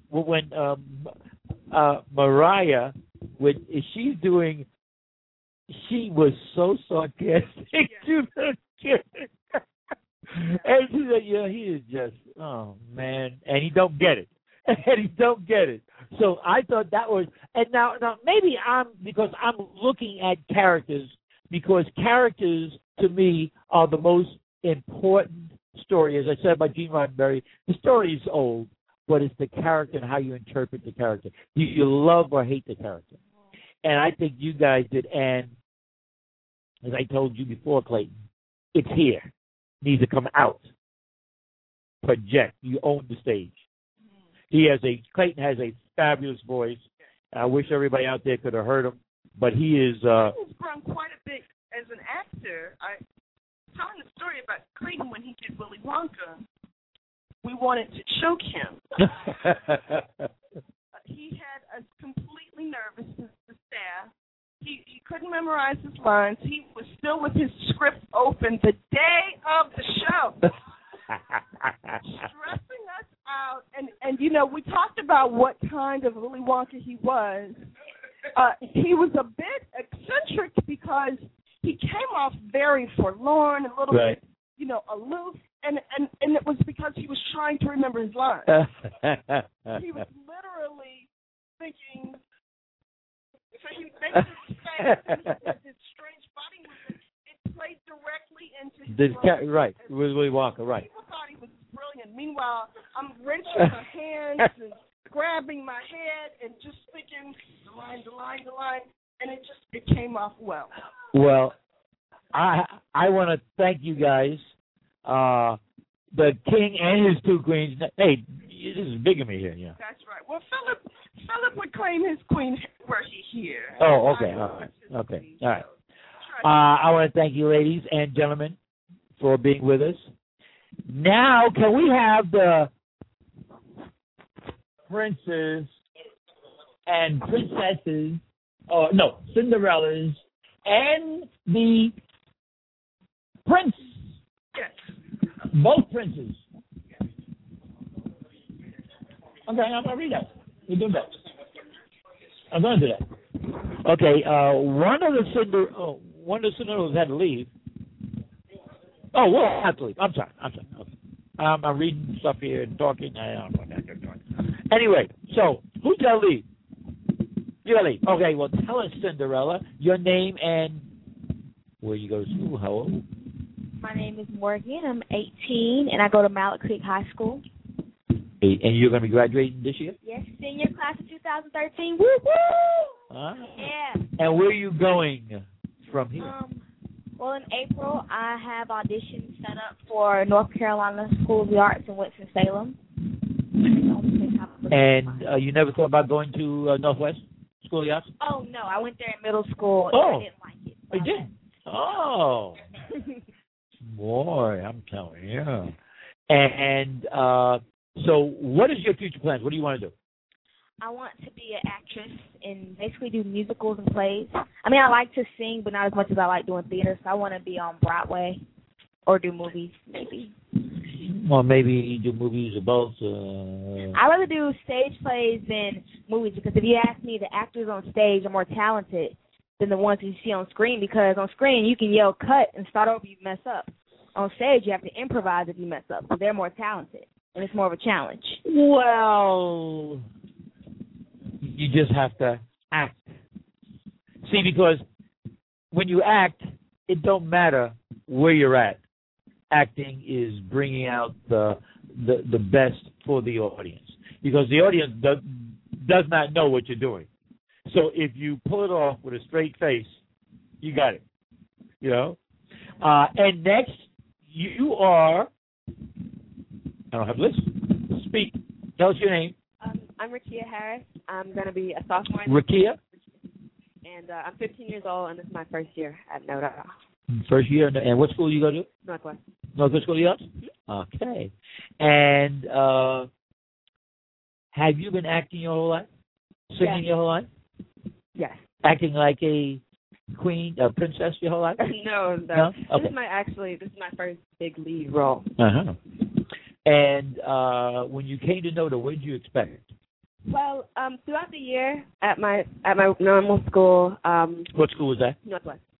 Mariah, she's doing, she was so sarcastic to the kid. And he said, yeah, he is just, oh, man. And he don't get it. And he don't get it. So I thought that was, and now maybe because I'm looking at characters, because characters to me are the most important story. As I said about Gene Roddenberry, the story is old, but it's the character and how you interpret the character. You love or hate the character. And I think you guys did. And as I told you before, Clayton, it's here. It needs to come out. Project. You own the stage. Clayton has a fabulous voice. I wish everybody out there could have heard him, but he is. He's grown quite a bit as an actor. Telling the story about Clayton when he did Willy Wonka, we wanted to choke him. He had us completely nervous, the staff. He couldn't memorize his lines. He was still with his script open the day of the show. Stressing us out, and you know, we talked about what kind of Willy Wonka he was. He was a bit eccentric because he came off very forlorn, a little bit, you know, aloof, and it was because he was trying to remember his lines. He was literally thinking. So he made this face, this strange body movement. It played directly into his right, it was Willy Wonka, right. People thought he was brilliant. Meanwhile, I'm wrenching my hands and grabbing my head and just thinking the line, and it came off well. Well, I want to thank you guys, the king and his two queens. Hey, this is bigamy here, yeah. That's right. Well, Philip would claim his queen were he here. Oh, okay, all right, okay, all right. I want to thank you, ladies and gentlemen, for being with us. Now, can we have the princes and princesses, Cinderellas, and the prince? Yes. Both princes. Okay, I'm going to read that. We're doing that. I'm going to do that. Okay, one of the Cinderellas had to leave. Oh, well, I have to leave. I'm sorry. Okay. I'm reading stuff here and talking. I don't know what I'm doing. Anyway, so who's got to leave? You got to leave. Okay, well, tell us, Cinderella, your name and where you go to school. How old? My name is Morgan. I'm 18, and I go to Mallet Creek High School. And you're going to be graduating this year? Yes, senior class of 2013. Woo woo! Yeah. And where are you going from here? Well, in April, I have auditions set up for North Carolina School of the Arts in Winston-Salem. And you never thought about going to Northwest School of the Arts? Oh, no. I went there in middle school, and I didn't like it. So you did? Oh. Boy, I'm telling you. And so what is your future plans? What do you want to do? I want to be an actress and basically do musicals and plays. I mean, I like to sing, but not as much as I like doing theater, so I want to be on Broadway or do movies, maybe. Well, maybe do movies or both. I'd rather do stage plays than movies because if you ask me, the actors on stage are more talented than the ones you see on screen because on screen you can yell cut and start over if you mess up. On stage, you have to improvise if you mess up, so they're more talented, and it's more of a challenge. Well, you just have to act. See, because when you act, it don't matter where you're at. Acting is bringing out the best for the audience because the audience does not know what you're doing. So if you pull it off with a straight face, you got it. You know? And next, you are, I don't have a list. Speak. Tell us your name. I'm Rakia Harris. I'm going to be a sophomore. Rakia? And I'm 15 years old, and this is my first year at NODA. First year, and what school you go to? Northwest. Northwest School of the Arts? Mm-hmm. Okay. And have you been acting your whole life? Singing your whole life? Yes. Acting like a queen, a princess your whole life? No. Okay. This is my first big lead role. Uh-huh. And when you came to NODA, what did you expect? Well, throughout the year at my normal school. What school was that? Northwest.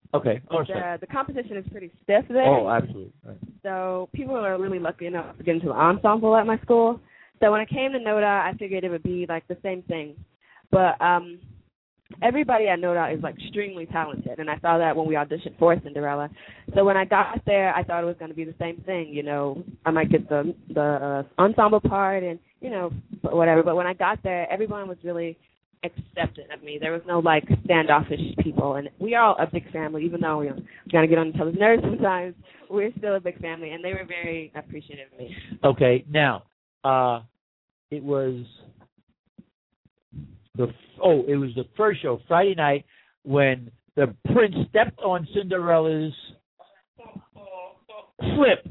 Okay. The competition is pretty stiff there. Oh, absolutely. Right. So people are really lucky enough to get into the ensemble at my school. So when I came to NODA, I figured it would be like the same thing. But everybody at NODA is like extremely talented, and I saw that when we auditioned for Cinderella. So when I got there, I thought it was going to be the same thing. You know, I might get the ensemble part and, you know, whatever. But when I got there, everyone was really accepting of me. There was no like standoffish people, and we are all a big family. Even though we kind of get on each other's nerves sometimes, we're still a big family, and they were very appreciative of me. Okay, now it was the first show, Friday night, when the prince stepped on Cinderella's slip,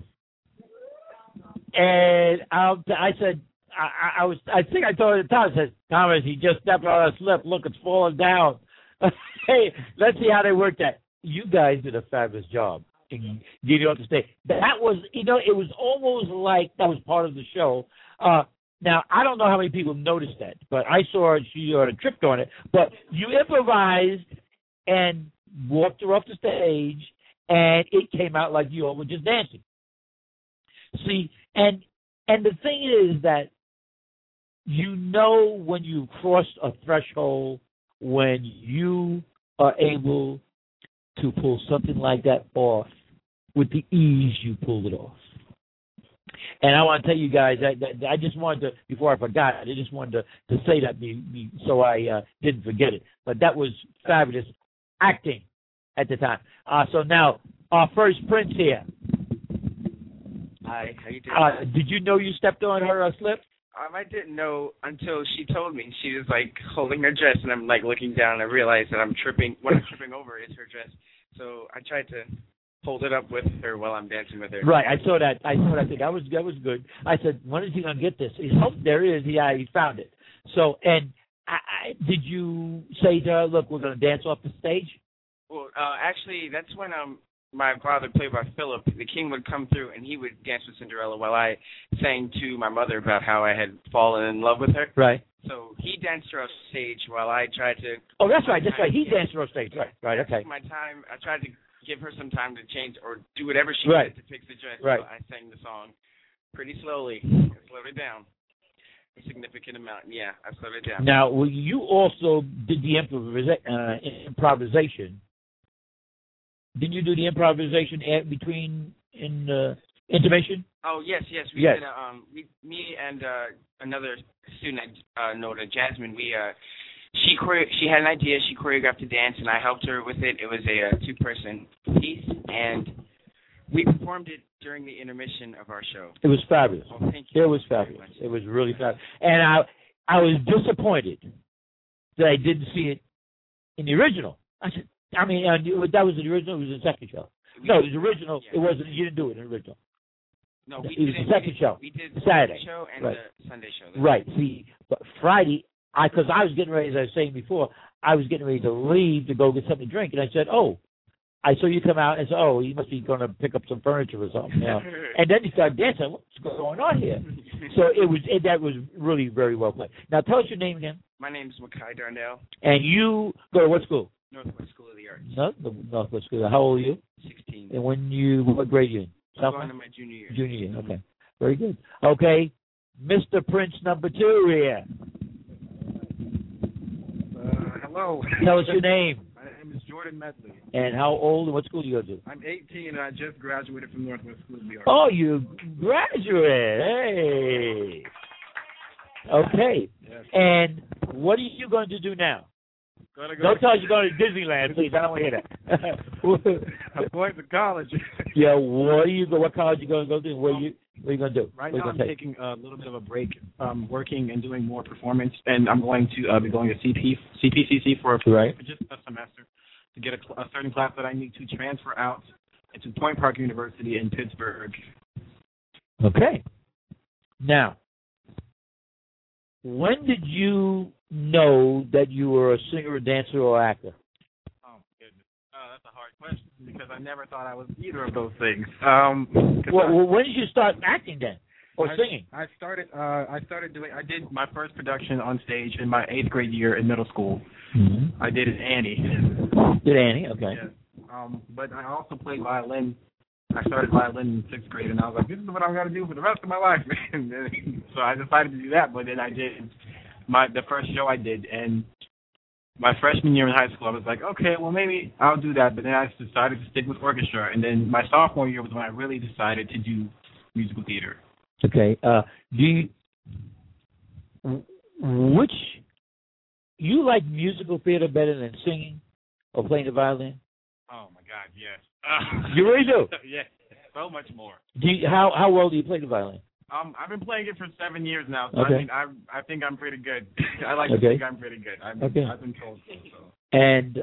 and I said. I think I told it to Thomas. I said, Thomas, he just stepped on a slip. Look, it's falling down. Hey, let's see how they worked that. You guys did a fabulous job in getting off the stage. That was, you know, it was almost like that was part of the show. Now, I don't know how many people noticed that, but I saw she sort of tripped on it. But you improvised and walked her off the stage, and it came out like you all were just dancing. See, and the thing is that you know when you've crossed a threshold, when you are able to pull something like that off with the ease you pulled it off. And I want to tell you guys, I just wanted to, before I forgot, I just wanted to say that so I didn't forget it. But that was fabulous acting at the time. So now, our first prince here. Hi, how you doing? Did you know you stepped on her slip? I didn't know until she told me. She was like holding her dress, and I'm like looking down, and I realized that I'm tripping. What I'm tripping over is her dress. So I tried to hold it up with her while I'm dancing with her. Right, I saw that. I think that was good. I said, when is he gonna get this? There it is. He found it. So, and did you say to her, look, we're gonna dance off the stage? Well, actually, that's when my father, played by Philip, the king, would come through, and he would dance with Cinderella while I sang to my mother about how I had fallen in love with her. Right. So he danced her off stage while I tried to... Oh, that's right. He danced her off stage. Right, okay. My time, I tried to give her some time to change or do whatever she needed to fix the dress. Right. So I sang the song pretty slowly. I slowed it down a significant amount. Yeah, I slowed it down. Now, you also did the improvisation. Didn't you do the improvisation between intermission? Oh yes. Yes. Did. Me and another student at NODA, Jasmine. She had an idea. She choreographed a dance, and I helped her with it. It was a 2-person piece, and we performed it during the intermission of our show. It was fabulous. Oh, thank you. It was fabulous. It was really fabulous, and I was disappointed that I didn't see it in the original. That was the original. It was the second show. No, it was the original. Yeah. It wasn't. You didn't do it in the original. No, it was the second show. We did the Saturday show and the Sunday show. Right. See, but Friday, because I was getting ready, as I was saying before, I was getting ready to leave to go get something to drink, and I said, I saw you come out and said, he must be going to pick up some furniture or something. You know? And then you started dancing. What's going on here? So that was really very well played. Now tell us your name again. My name is Makai Darnell. And you go to what school? Northwest School of the Arts. Northwest School. How old are you? 16. And what grade are you in? I'm going to my junior year. Junior year, okay. Very good. Okay, Mr. Prince number 2 here. Hello. Tell us your name. My name is Jordan Medley. And how old and what school do you go to? I'm 18 and I just graduated from Northwest School of the Arts. Oh, you graduated. Hey. Okay. Yes. And what are you going to do now? Don't tell us you're going to Disneyland, please. I don't want to hear that. I'm going to college. Yeah, what college are you going to go to? What are you going to do? Right now I'm taking a little bit of a break, working and doing more performance, and I'm going to be going to CPCC for just a semester to get a certain class that I need to transfer out into Point Park University in Pittsburgh. Okay. Now, when did you know that you were a singer, dancer, or actor? Oh, goodness. That's a hard question because I never thought I was either of those things. When did you start acting then, or singing? I did my first production on stage in my 8th grade year in middle school. Mm-hmm. I did Annie. Did Annie? Okay. Yes. But I also played violin. I started violin in 6th grade, and I was like, this is what I'm going to do for the rest of my life. So I decided to do that, but then I did the first show I did, and my freshman year in high school, I was like, okay, well, maybe I'll do that, but then I decided to stick with orchestra, and then my sophomore year was when I really decided to do musical theater. Okay. You like musical theater better than singing or playing the violin? Oh, my God, yes. You really do? Yes, so much more. How well do you play the violin? I've been playing it for 7 years now, so Okay. I think I'm pretty good. I like to think I'm pretty good. I've been told so. And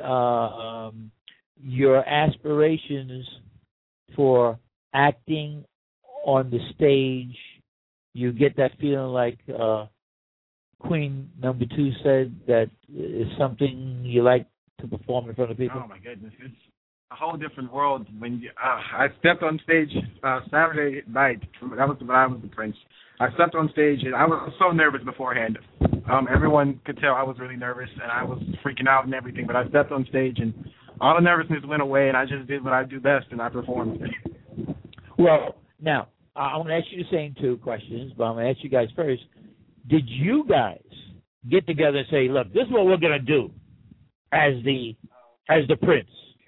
your aspirations for acting on the stage, you get that feeling like Queen Number 2 said, that is something you like to perform in front of people? Oh, my goodness. It's a whole different world. When I stepped on stage Saturday night, that was when I was the Prince. I stepped on stage, and I was so nervous beforehand. Everyone could tell I was really nervous, and I was freaking out and everything, but I stepped on stage, and all the nervousness went away, and I just did what I do best, and I performed. Well, now, I'm going to ask you the same 2 questions, but I'm going to ask you guys first. Did you guys get together and say, look, this is what we're going to do as the Prince?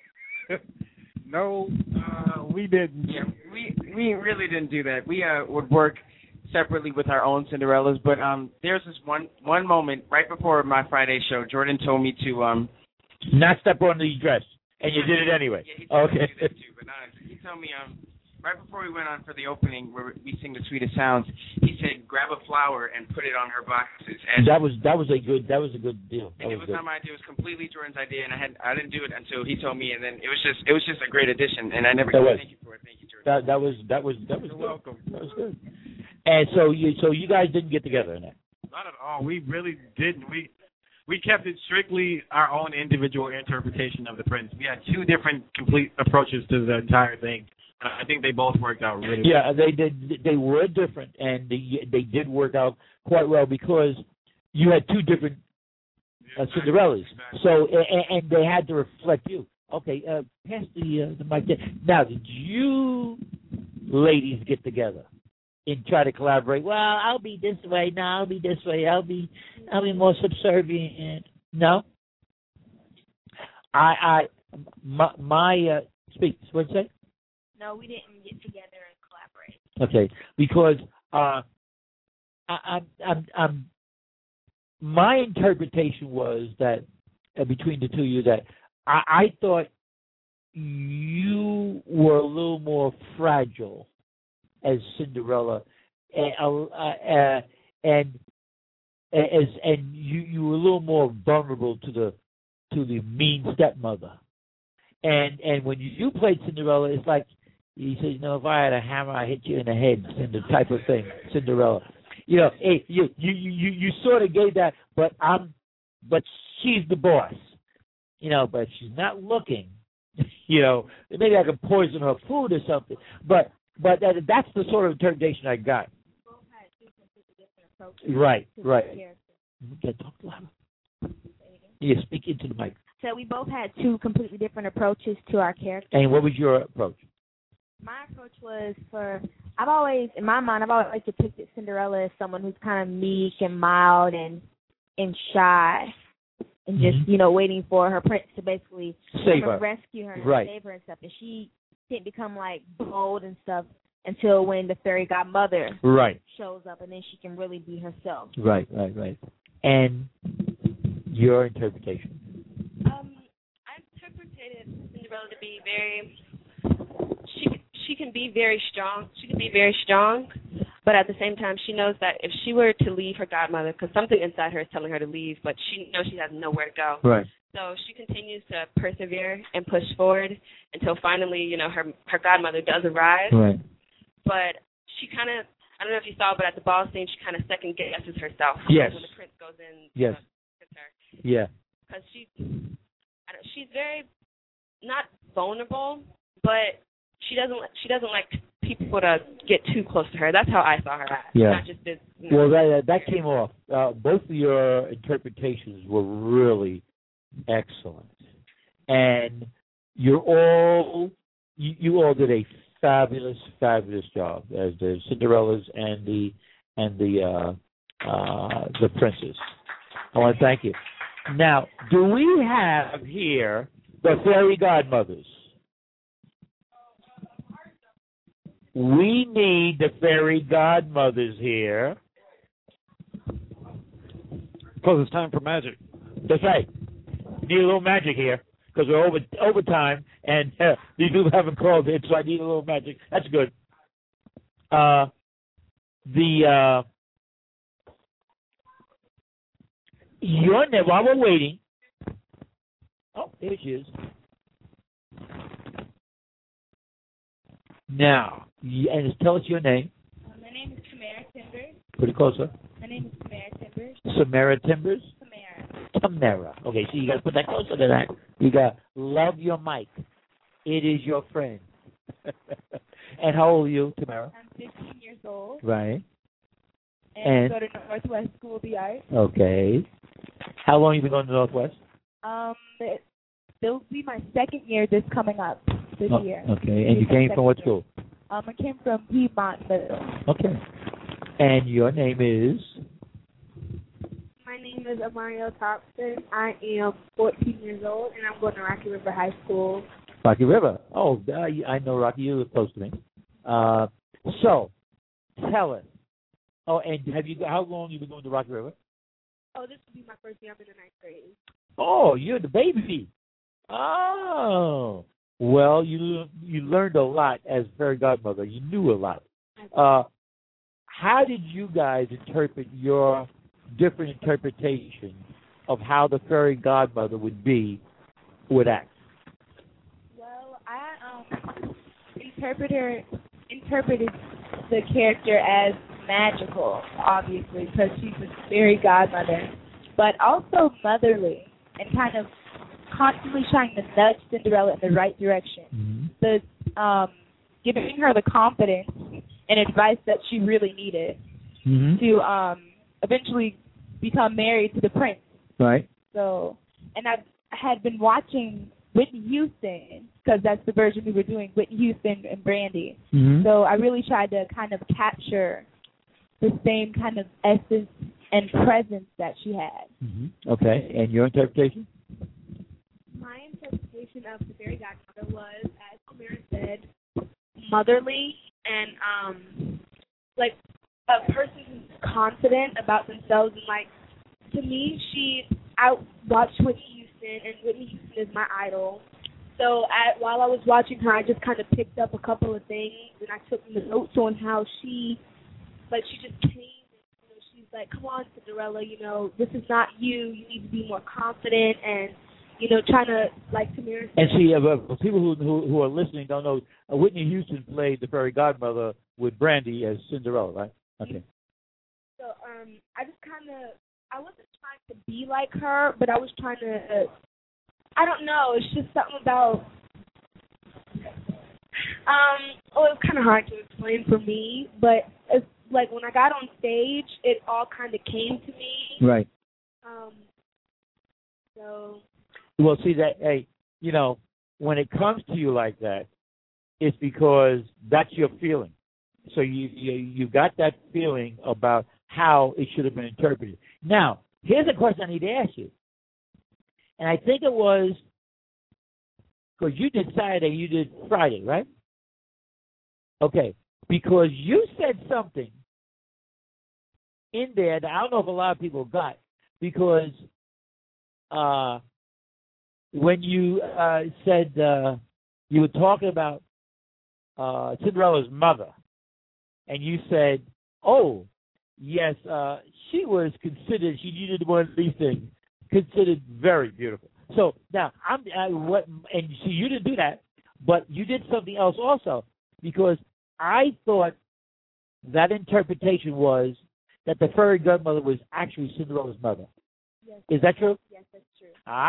No, we didn't. Yeah, we really didn't do that. We would work separately with our own Cinderellas, but there's this one moment right before my Friday show. Jordan told me to not step on the dress, and you did it anyway. Yeah, he told me okay. to do that too, but he told me right before we went on for the opening where we sing the sweetest sounds, he said grab a flower and put it on her boxes. And that was a good deal. And it was not my idea. It was completely Jordan's idea, and I didn't do it until he told me, and then it was just a great addition, and I never thank you for it. Thank you, Jordan. That was You're welcome. That was good. And so you guys didn't get together in that? Not at all. We really didn't. We kept it strictly our own individual interpretation of the Prince. We had 2 different complete approaches to the entire thing. I think they both worked out really well. Yeah, they did. They were different, and they did work out quite well because you had 2 different Cinderellas. So and they had to reflect you. Okay, pass the mic there. Now, did you ladies get together and try to collaborate? Well, I'll be this way. No, I'll be this way. I'll be more subservient. No. Speak. What'd you say? No, we didn't get together and collaborate. Okay, because my interpretation was that between the 2 of you, that I thought you were a little more fragile as Cinderella, and you were a little more vulnerable to the mean stepmother, and when you played Cinderella, it's like. He says, if I had a hammer, I'd hit you in the head, and the type of thing, Cinderella. Hey, you sort of gave that, but she's the boss. But she's not looking. Maybe I could poison her food or something. But that's the sort of interpretation I got. Both had 2 completely different approaches. Right. To Talk louder. Yeah, speak into the mic. So we both had 2 completely different approaches to our characters. And what was your approach? My approach was I've always depicted Cinderella as someone who's kind of meek and mild and shy and just, waiting for her prince to basically rescue her and save her and stuff. And she didn't become, bold and stuff until when the fairy godmother shows up, and then she can really be herself. Right. And your interpretation? I interpreted Cinderella to be she can be very strong. She can be very strong, but at the same time, she knows that if she were to leave her godmother, because something inside her is telling her to leave, but she knows she has nowhere to go. Right. So she continues to persevere and push forward until finally, her godmother does arrive. Right. But she kind of, I don't know if you saw, but at the ball scene, she kind of second guesses herself. Yes. When the prince goes in. Yes. With her. Yeah. Because she's very not vulnerable, but she doesn't like people to get too close to her. That's how I saw her as. Yeah. Not just this. Well, that came off. Both of your interpretations were really excellent, and you all did a fabulous job as the Cinderellas and the princes. I want to thank you. Now, do we have here the fairy godmothers? We need the fairy godmothers here. Because it's time for magic. That's right. Need a little magic here because we're over time, and these people haven't called it, so I need a little magic. That's good. Your name, while we're waiting. Oh, there she is. Now, and tell us your name. My name is Tamara Timbers. Pretty closer. My name is Tamara Timbers. Samara Timbers? Tamara. Okay, so you got to put that closer to that. You got love your mic. It is your friend. And how old are you, Tamara? I'm 15 years old. Right. And I go to Northwest School of the Arts. Okay. How long have you been going to Northwest? It'll be my second year this coming up this year. Okay. And you came from what school? I came from Piedmont Middle. Okay. And your name is? My name is Amario Thompson. I am 14 years old, and I'm going to Rocky River High School. Rocky River. Oh, I know Rocky. You live close to me. So, tell us. Oh, and how long have you been going to Rocky River? Oh, this will be my first year. I'm in the 9th grade. Oh, you're the baby. Oh. Well, you learned a lot as fairy godmother. You knew a lot. How did you guys interpret your different interpretation of how the fairy godmother would act? Well, I interpreted the character as magical, obviously, because she's a fairy godmother, but also motherly and kind of constantly trying to nudge Cinderella in the right direction. Mm-hmm. Giving her the confidence and advice that she really needed to eventually become married to the prince. Right. So, and I had been watching Whitney Houston, because that's the version we were doing, Whitney Houston and Brandy. Mm-hmm. So I really tried to kind of capture the same kind of essence and presence that she had. Mm-hmm. Okay, and your interpretation? My interpretation of the fairy godmother was, as Samara said, motherly and like a person who's confident about themselves. And like, to me, I watched Whitney Houston, and Whitney Houston is my idol. So while I was watching her, I just kind of picked up a couple of things, and I took notes on how she just came. And, she's like, "Come on, Cinderella, this is not you. You need to be more confident," and trying to, like Tamara said. And see, for people who are listening don't know, Whitney Houston played the fairy godmother with Brandy as Cinderella, right? Okay. So I just I wasn't trying to be like her, but I was trying to, I don't know, it's just something about, it's kind of hard to explain for me, but it's like when I got on stage, it all kind of came to me. Right. So. Well, see that, hey, when it comes to you like that, it's because that's your feeling. So you got that feeling about how it should have been interpreted. Now, here's a question I need to ask you. And I think it was, because you did Saturday, you did Friday, right? Okay. Because you said something in there that I don't know if a lot of people got, because when you said you were talking about Cinderella's mother, and you said, oh, yes, she was considered, she needed one of these things, considered very beautiful. So now, and see, you didn't do that, but you did something else also, because I thought that interpretation was that the fairy godmother was actually Cinderella's mother. Yes. Is that true? Yes, that's true.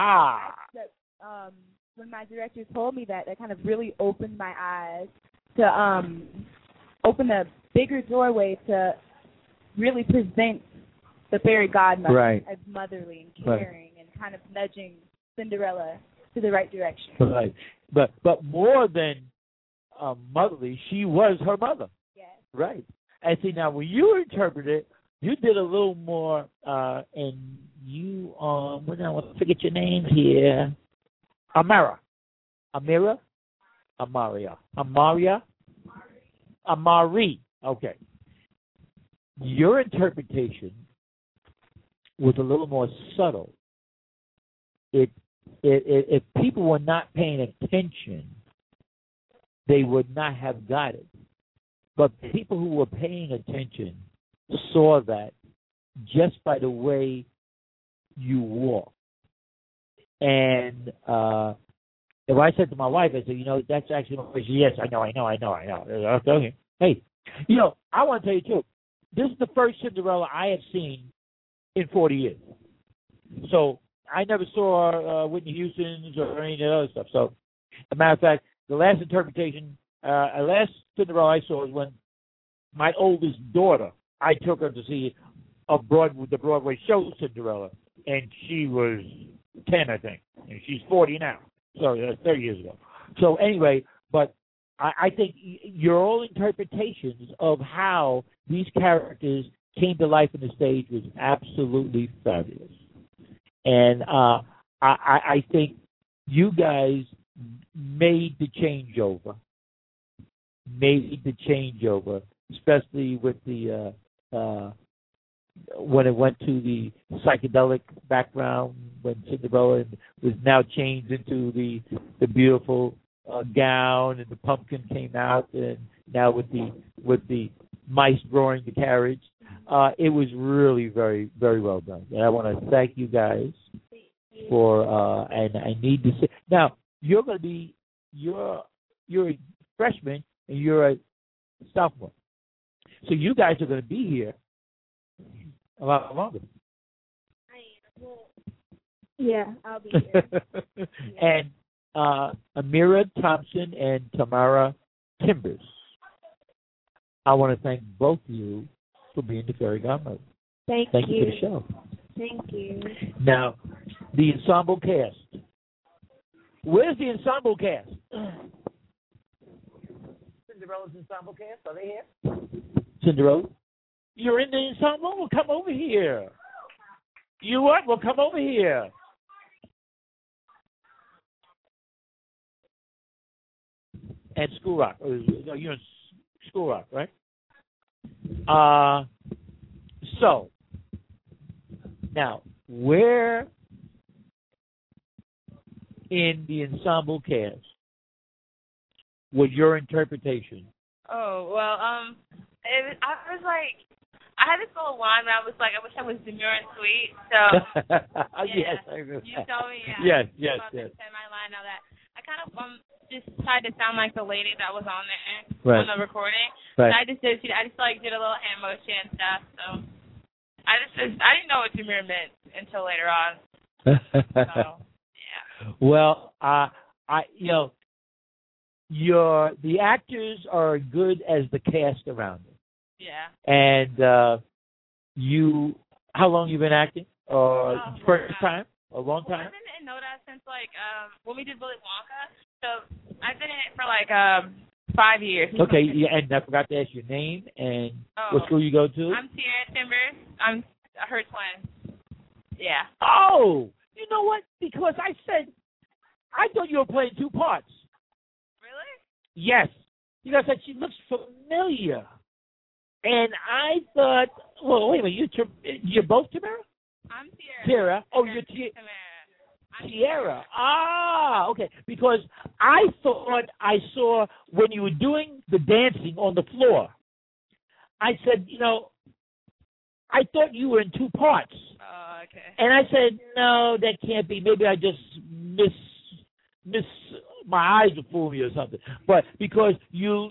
When my director told me that, kind of really opened my eyes to open a bigger doorway to really present the fairy godmother as motherly and caring and kind of nudging Cinderella to the right direction. Right. but more than motherly, she was her mother. Yes. Right. And see, now when you interpret it, you did a little more, and you, what now? I forget your name here. Amaria. Okay. Your interpretation was a little more subtle. If people were not paying attention, they would not have got it. But people who were paying attention saw that just by the way you walk. And if I said to my wife, I said, that's actually my voice. Yes, I know. Okay. Hey, I want to tell you, too, this is the first Cinderella I have seen in 40 years. So I never saw Whitney Houston's or any of the other stuff. So, as a matter of fact, the last interpretation, last Cinderella I saw was when my oldest daughter, I took her to see the Broadway show Cinderella, and she was 10, I think, and she's 40 now. So that's 30 years ago. So anyway, but I think your all interpretations of how these characters came to life on the stage was absolutely fabulous. And I think you guys made the changeover, especially with the when it went to the psychedelic background, when Cinderella was now changed into the beautiful gown, and the pumpkin came out, and now with the mice drawing the carriage. It was really very, very well done. And I want to thank you guys for, and I need to say, now, you're going to be, you're a freshman, and you're a sophomore. So you guys are going to be here a lot longer. Yeah, I'll be here. And Amira Thompson and Tamara Timbers, I want to thank both of you for being the fairy godmother. Thank you you for the show. Thank you. Now, the ensemble cast. Where's the ensemble cast? Cinderella's ensemble cast, are they here? Cinderella? You're in the ensemble? Well, come over here. You what? Well, come over here. And School Rock. You're in School Rock, right? So, now, where in the ensemble cast was your interpretation? Oh, well, I was like, I had this little line, but I was like, I wish I was demure and sweet. So, yes, you told me, Yes. Said my line, now that I kind of just tried to sound like the lady that was on there right. on the recording. Right. And I just did a little hand motion and stuff. So I didn't know what demure meant until later on. So yeah. Well, the actors are as good as the cast around them. Yeah. And how long you been acting? First time? A long time? I've been in NODA since when we did Willy Wonka. So I've been in it for 5 years. Okay, yeah, and I forgot to ask your name and what school you go to. I'm Sierra Timbers. I'm her twin. Yeah. Oh, you know what? Because I thought you were playing two parts. Really? Yes. Because she looks familiar. And I thought, well, wait a minute, you're both Tamara? I'm Sierra. Sierra. Oh, you're Sierra. Ah, okay. Because I thought I saw when you were doing the dancing on the floor, I said, I thought you were in two parts. Oh, okay. And I said, no, that can't be. Maybe I just my eyes were fooling me or something. But because you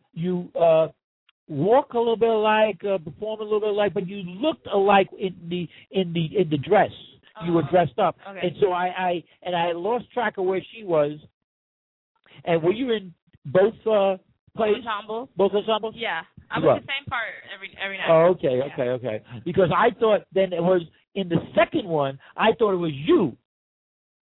walk a little bit alike, perform a little bit alike, but you looked alike in the dress. You were dressed up, okay. And so I lost track of where she was. And were you in both plays? Ensembles. Both ensembles? Yeah, I was the same part every night. Oh, okay. Because I thought then it was in the second one. I thought it was you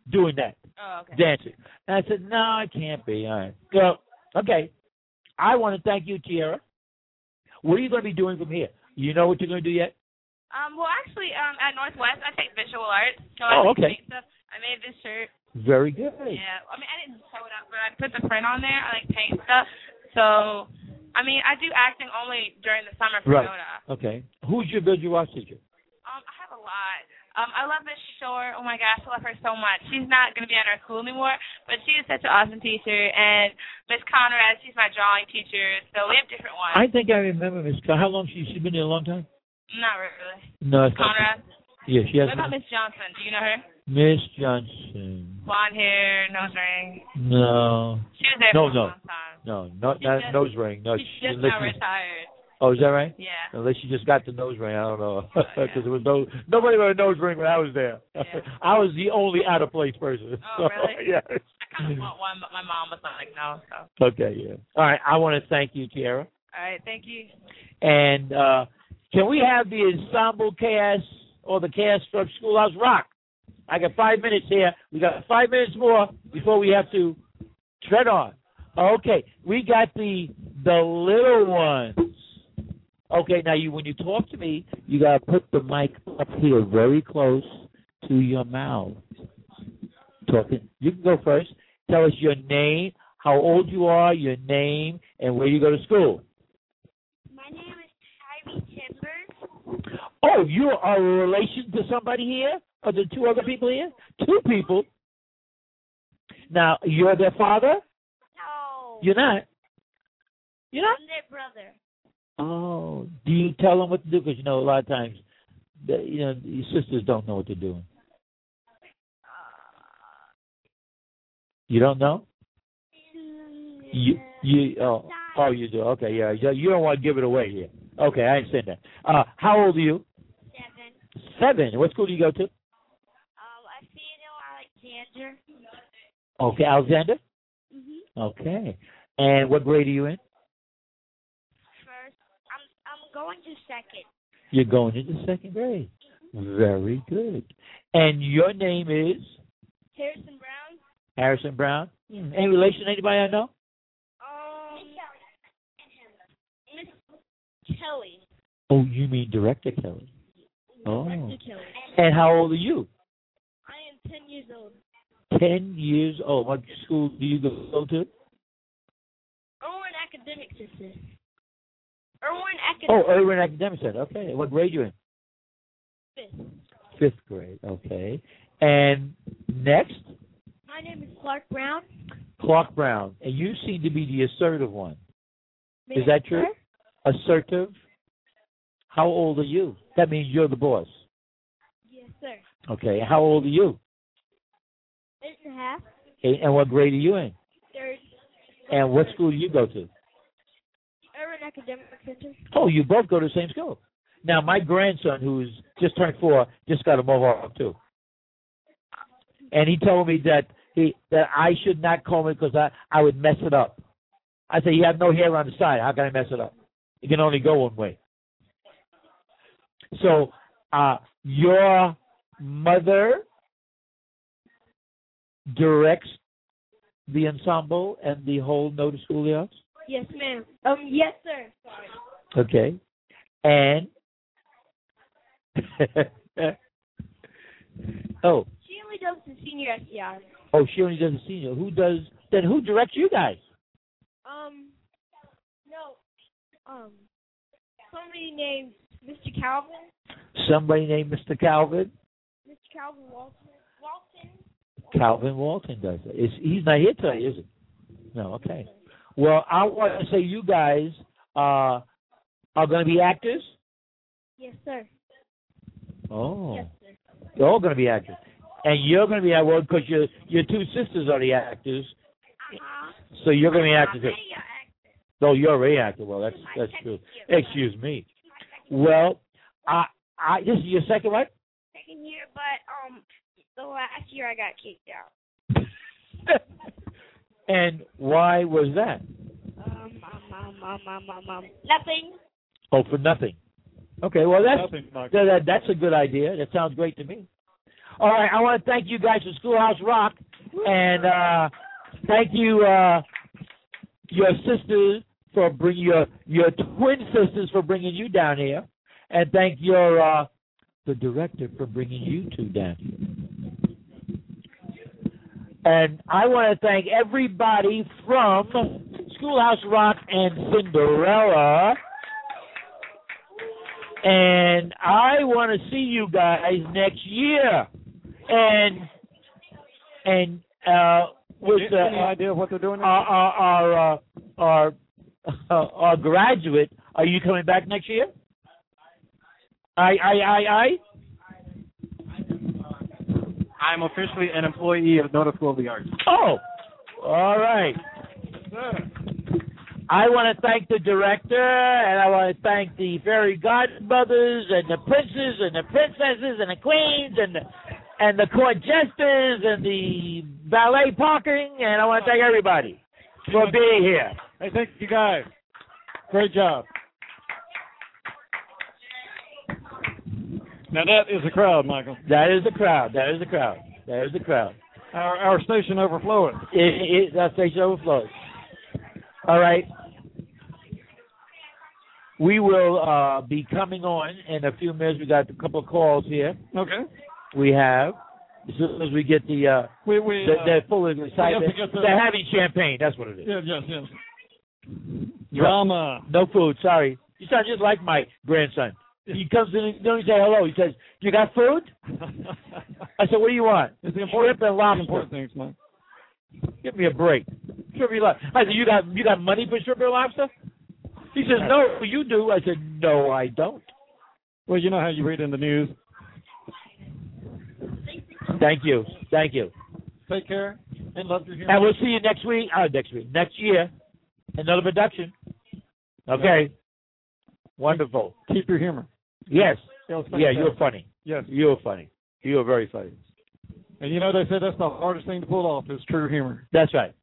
doing that, dancing. And I said, no, I can't be. All right. Well, okay. I want to thank you, Tiara. What are you going to be doing from here? You know what you're going to do yet? Well, actually, at Northwest, I take visual arts. So okay. I made this shirt. Very good. Yeah. I mean, I didn't sew it up, but I put the print on there. I like paint stuff. So, I mean, I do acting only during the summer for Yoda. Okay. Who's your visual arts teacher? I have a lot. I love Miss Shore. Oh, my gosh, I love her so much. She's not going to be at our school anymore, but she is such an awesome teacher. And Miss Conrad, she's my drawing teacher. So we have different ones. I think I remember Miss How long she's been there a long time? Not really. No. Miss Conrad? Yeah, she has. What about Miss Johnson? Do you know her? Miss Johnson. Blonde hair, nose ring. No. She was there for a long time. No, not nose ring. No, she's just now retired. Oh, is that right? Yeah. Unless she just got the nose ring, I don't know, because there was nobody with a nose ring when I was there. Yeah. I was the only out of place person. Oh, really? Yeah. I kind of want one, but my mom was like, no. So. Okay, yeah. All right, I want to thank you, Tiara. All right, thank you. And can we have the Ensemble Chaos or the Chaos Struck Schoolhouse Rock? I got 5 minutes here. We got 5 minutes more before we have to tread on. Okay, we got the little ones. Okay, now when you talk to me, you got to put the mic up here very close to your mouth. Talking. You can go first. Tell us your name, how old you are, your name, and where you go to school. My name is Tyree Timbers. Oh, you are a relation to somebody here? Or the two other people here? Two people. Now, you're their father? No. You're not? You're not? I'm their brother. Oh, do you tell them what to do? Because, a lot of times, your sisters don't know what they're doing. You don't know? You you do. Okay, yeah. You don't want to give it away here. Okay, I understand that. How old are you? 7. 7. What school do you go to? Alexander. Okay, Alexander? Mm-hmm. Okay. And what grade are you in? First. I'm going to 2nd. You're going into 2nd grade. Very good. And your name is? Harrison Brown. Harrison Brown. Any relation to anybody I know? Miss Kelly. Oh, you mean Director Kelly? Oh. Director Kelly. And how old are you? I am 10 years old. 10 years old. What school do you go to? Irwin Academic Center. Irwin Academic. Oh, Irwin Academic Center. Okay. What grade are you in? 5th. 5th grade. Okay. And next? My name is Clark Brown. Clark Brown. And you seem to be the assertive one. May Is that true? Assertive? How old are you? That means you're the boss. Yes, sir. Okay. How old are you? 8.5. 8. And what grade are you in? 3rd. And what school do you go to? Irwin Academic Center. Oh, you both go to the same school. Now, my grandson, who's just turned 4, just got a mohawk too. And he told me that I should not comb it because I would mess it up. I said, you have no hair on the side. How can I mess it up? It can only go one way. So, your mother directs the ensemble and the whole Noda Schoolhouse? Yes, ma'am. Yes, sir. Sorry. Okay. And oh. She only does the senior SCI. Oh, she only does the senior. Who directs you guys? No. Somebody named Mr. Calvin. Somebody named Mr. Calvin? Mr. Calvin Walton. Calvin Walton does it. He's not here today, is he? No, okay. Well, I want to say you guys are going to be actors? Yes, sir. Oh. Yes, sir. You're all going to be actors. And you're going to be actors because your two sisters are the actors. So you're going to be actors. Oh, you're already actor. Well, that's true. Excuse me. Well, this is your second what? Second year, but the last year I got kicked out. And why was that? Nothing. Oh, for nothing. Okay, well that's a good idea. That sounds great to me. All right, I want to thank you guys for Schoolhouse Rock, and thank you, your sisters for bringing your twin sisters for bringing you down here, and thank your the director for bringing you two down here. And I want to thank everybody from Schoolhouse Rock and Cinderella. And I want to see you guys next year. And with any idea of what they're doing? Our graduate, are you coming back next year? I'm officially an employee of Noda School of the Arts. Oh, all right. I want to thank the director, and I want to thank the fairy godmothers, and the princes, and the princesses, and the queens, and the court jesters, and the valet parking, and I want to thank everybody for being here. Hey, thank you guys. Great job. Now that is a crowd, Michael. That is the crowd. That is the crowd. That is the crowd. Our station overflowing. Our station overflows. All right. We will be coming on in a few minutes. We got a couple of calls here. Okay. We have. As soon as we get the they're full of excitement. They're having champagne. That's what it is. Yes. Drama. No food. Sorry. You sound just like my grandson. He comes in and don't say hello. He says, "You got food?" I said, "What do you want?" It's the shrimp and lobster. Important things, man. Give me a break. Shrimp and lobster. I said, "You got money for shrimp and lobster?" He says, "No, you do." I said, "No, I don't." Well, you know how you read in the news. Thank you. Take care and love your humor. And we'll see you next week. Next year, another production. Okay. Wonderful. Keep your humor. Yes. Yeah, you're funny. Yes. You're funny. You're very funny. And you know, they say that's the hardest thing to pull off is true humor. That's right.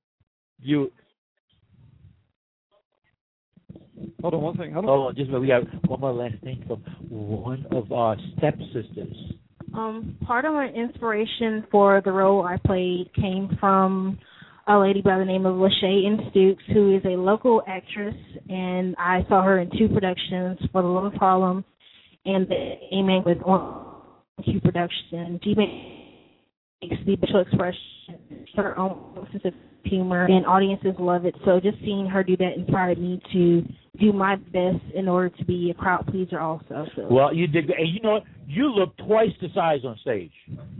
Hold on one thing. Hold on. Just we got one more last thing from one of our stepsisters. Part of my inspiration for the role I played came from a lady by the name of Lachey N. Stooks, who is a local actress, and I saw her in 2 productions, For the Love of Harlem and the Amen with Q production. She makes the visual expression, her own sense of humor, and audiences love it. So just seeing her do that inspired me to do my best in order to be a crowd pleaser also. So. Well, you did, and you know what? You look twice the size on stage.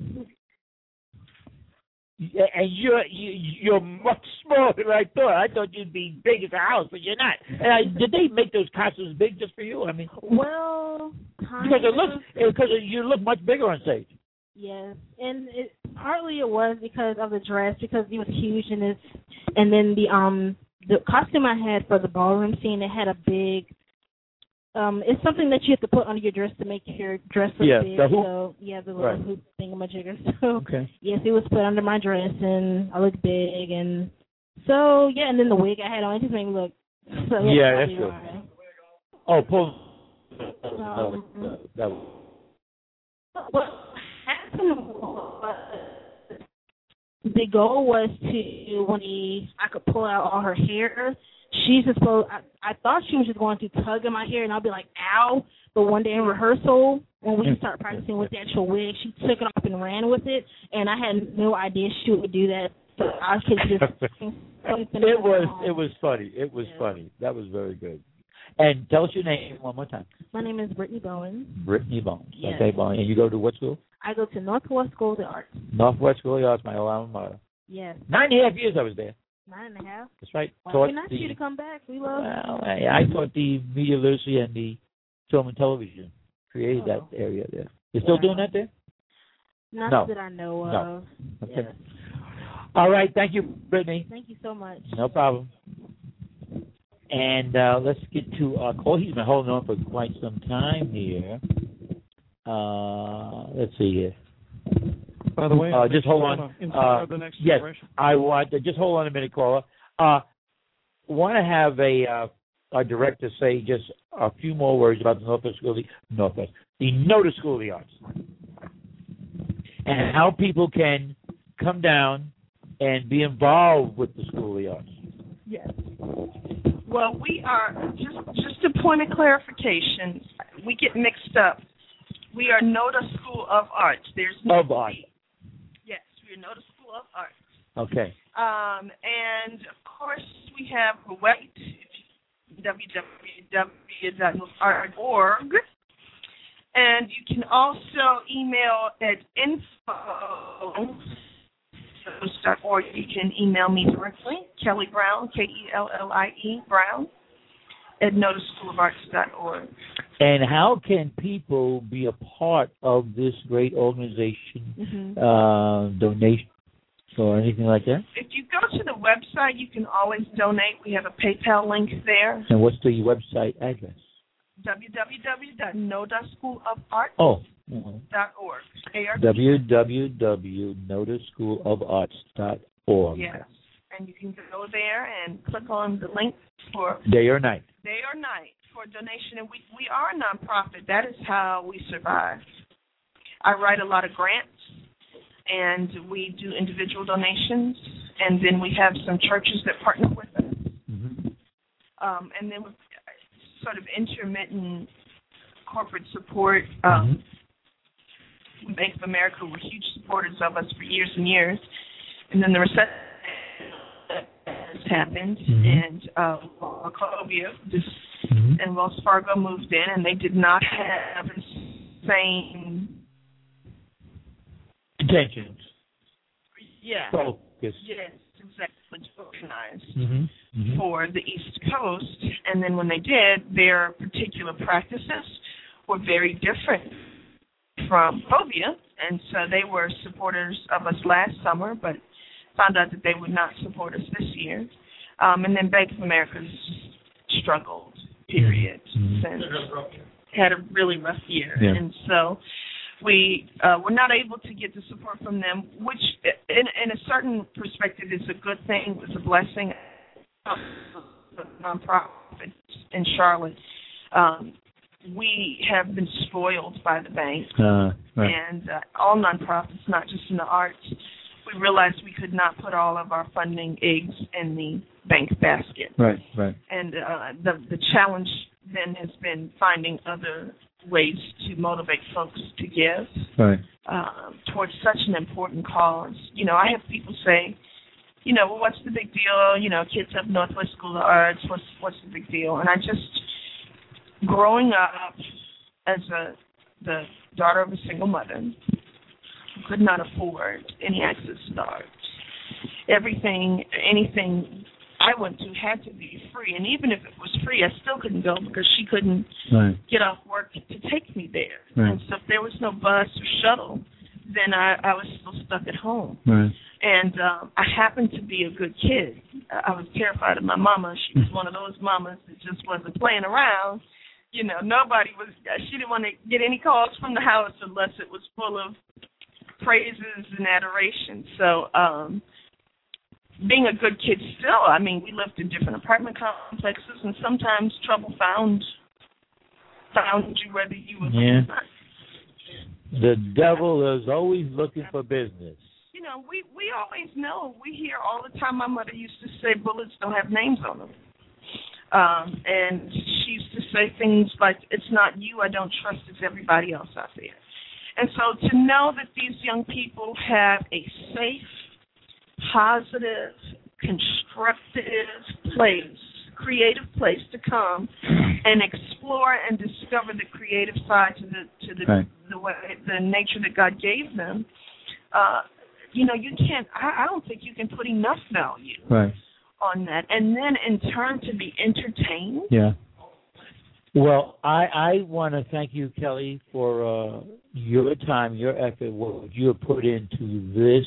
And you're much smaller than I thought. I thought you'd be big as a house, but you're not. Did they make those costumes big just for you? I mean, well, because you look much bigger on stage. Yes, and partly it was because of the dress, because it was huge, and then the costume I had for the ballroom scene, it had a big. It's something that you have to put under your dress to make your dress look big. The hoop. So, the little hoop thingamajigger. So, yes, it was put under my dress, and I looked big, and so, and then the wig I had on, it just made me look. So that's true. Oh, pull. What happened was, the goal was to, when I could pull out all her hair, she's supposed. I thought she was just going to tug at my hair, and I'll be like, "Ow!" But one day in rehearsal, when we started practicing with the actual wig, she took it off and ran with it, and I had no idea she would do that. So I could just. It was funny. It was funny. That was very good. And tell us your name one more time. My name is Brittany Bowen. Brittany Bowen. Yes. Okay, Bowen. And you go to what school? I go to Northwest School of the Arts. Northwest School of the Arts, my alma mater. Yes. 9.5 years I was there. 9.5. That's right. Well, we're nice of you to come back. We love. Well, I taught the media literacy and the film and television. Created that area there. You're still doing that there? Not that I know of. No. Okay. Yes. All right. Thank you, Brittany. Thank you so much. No problem. And let's get to our call. He's been holding on for quite some time here. Let's see here. By the way, just hold on. The next yes, generation. I want just hold on a minute, caller. Want to have a director say just a few more words about the Northwest School of the Noda School of the Arts. and how people can come down and be involved with the School of the Arts. Yes. Well, we are, just a point of clarification, we get mixed up. We are NODA School of Arts. There's no Of Art. Yes, we are NODA School of Arts. Okay. And, of course, we have a website, www.nodaart.org. And you can also email at info.org. You can email me directly, Kelly Brown, Kellie Brown, at nodaschoolofarts.org. And how can people be a part of this great organization, donation or anything like that? If you go to the website, you can always donate. We have a PayPal link there. And what's the website address? www.nodaschoolofarts.org. www.nodaschoolofarts.org. Yes. And you can go there and click on the link for day or night for donation. And we are a nonprofit. That is how we survive. I write a lot of grants, and we do individual donations, and then we have some churches that partner with us. And then with sort of intermittent corporate support. Bank of America were huge supporters of us for years and years. And then the recession has happened, and Wachovia and Wells Fargo moved in, and they did not have the same intentions. Yeah. Focus. Yes, exactly. Organized for the East Coast, and then when they did, their particular practices were very different from Wachovia, and so they were supporters of us last summer, but found out that they would not support us this year. And then Bank of America's struggled, period, since had a really rough year. Yeah. And so we were not able to get the support from them, which in a certain perspective is a good thing, it's a blessing. The nonprofit in Charlotte, we have been spoiled by the bank. And all nonprofits, not just in the arts, we realized we could not put all of our funding eggs in the bank basket. Right. And the challenge then has been finding other ways to motivate folks to give towards such an important cause. You know, I have people say, you know, well, what's the big deal? You know, kids of Northwest School of Arts, what's the big deal? And I just, growing up as the daughter of a single mother, who could not afford any access to the arts, anything I went to had to be free. And even if it was free, I still couldn't go because she couldn't get off work to take me there. And so if there was no bus or shuttle, then I was still stuck at home. And I happened to be a good kid. I was terrified of my mama. She was one of those mamas that just wasn't playing around. You know, she didn't want to get any calls from the house unless it was full of praises and adoration. So being a good kid still, I mean, we lived in different apartment complexes, and sometimes trouble found you whether you were or not. The devil is always looking for business. You know, we always know. We hear all the time. My mother used to say bullets don't have names on them. And she used to say things like, it's not you I don't trust, it's everybody else out there. And so to know that these young people have a safe, positive, constructive place, creative place to come and explore and discover the creative side to the nature that God gave them, you know, you can't, I don't think you can put enough value on that. And then in turn to be entertained. Yeah. Well, I want to thank you, Kelly, for your time, your effort, what you have put into this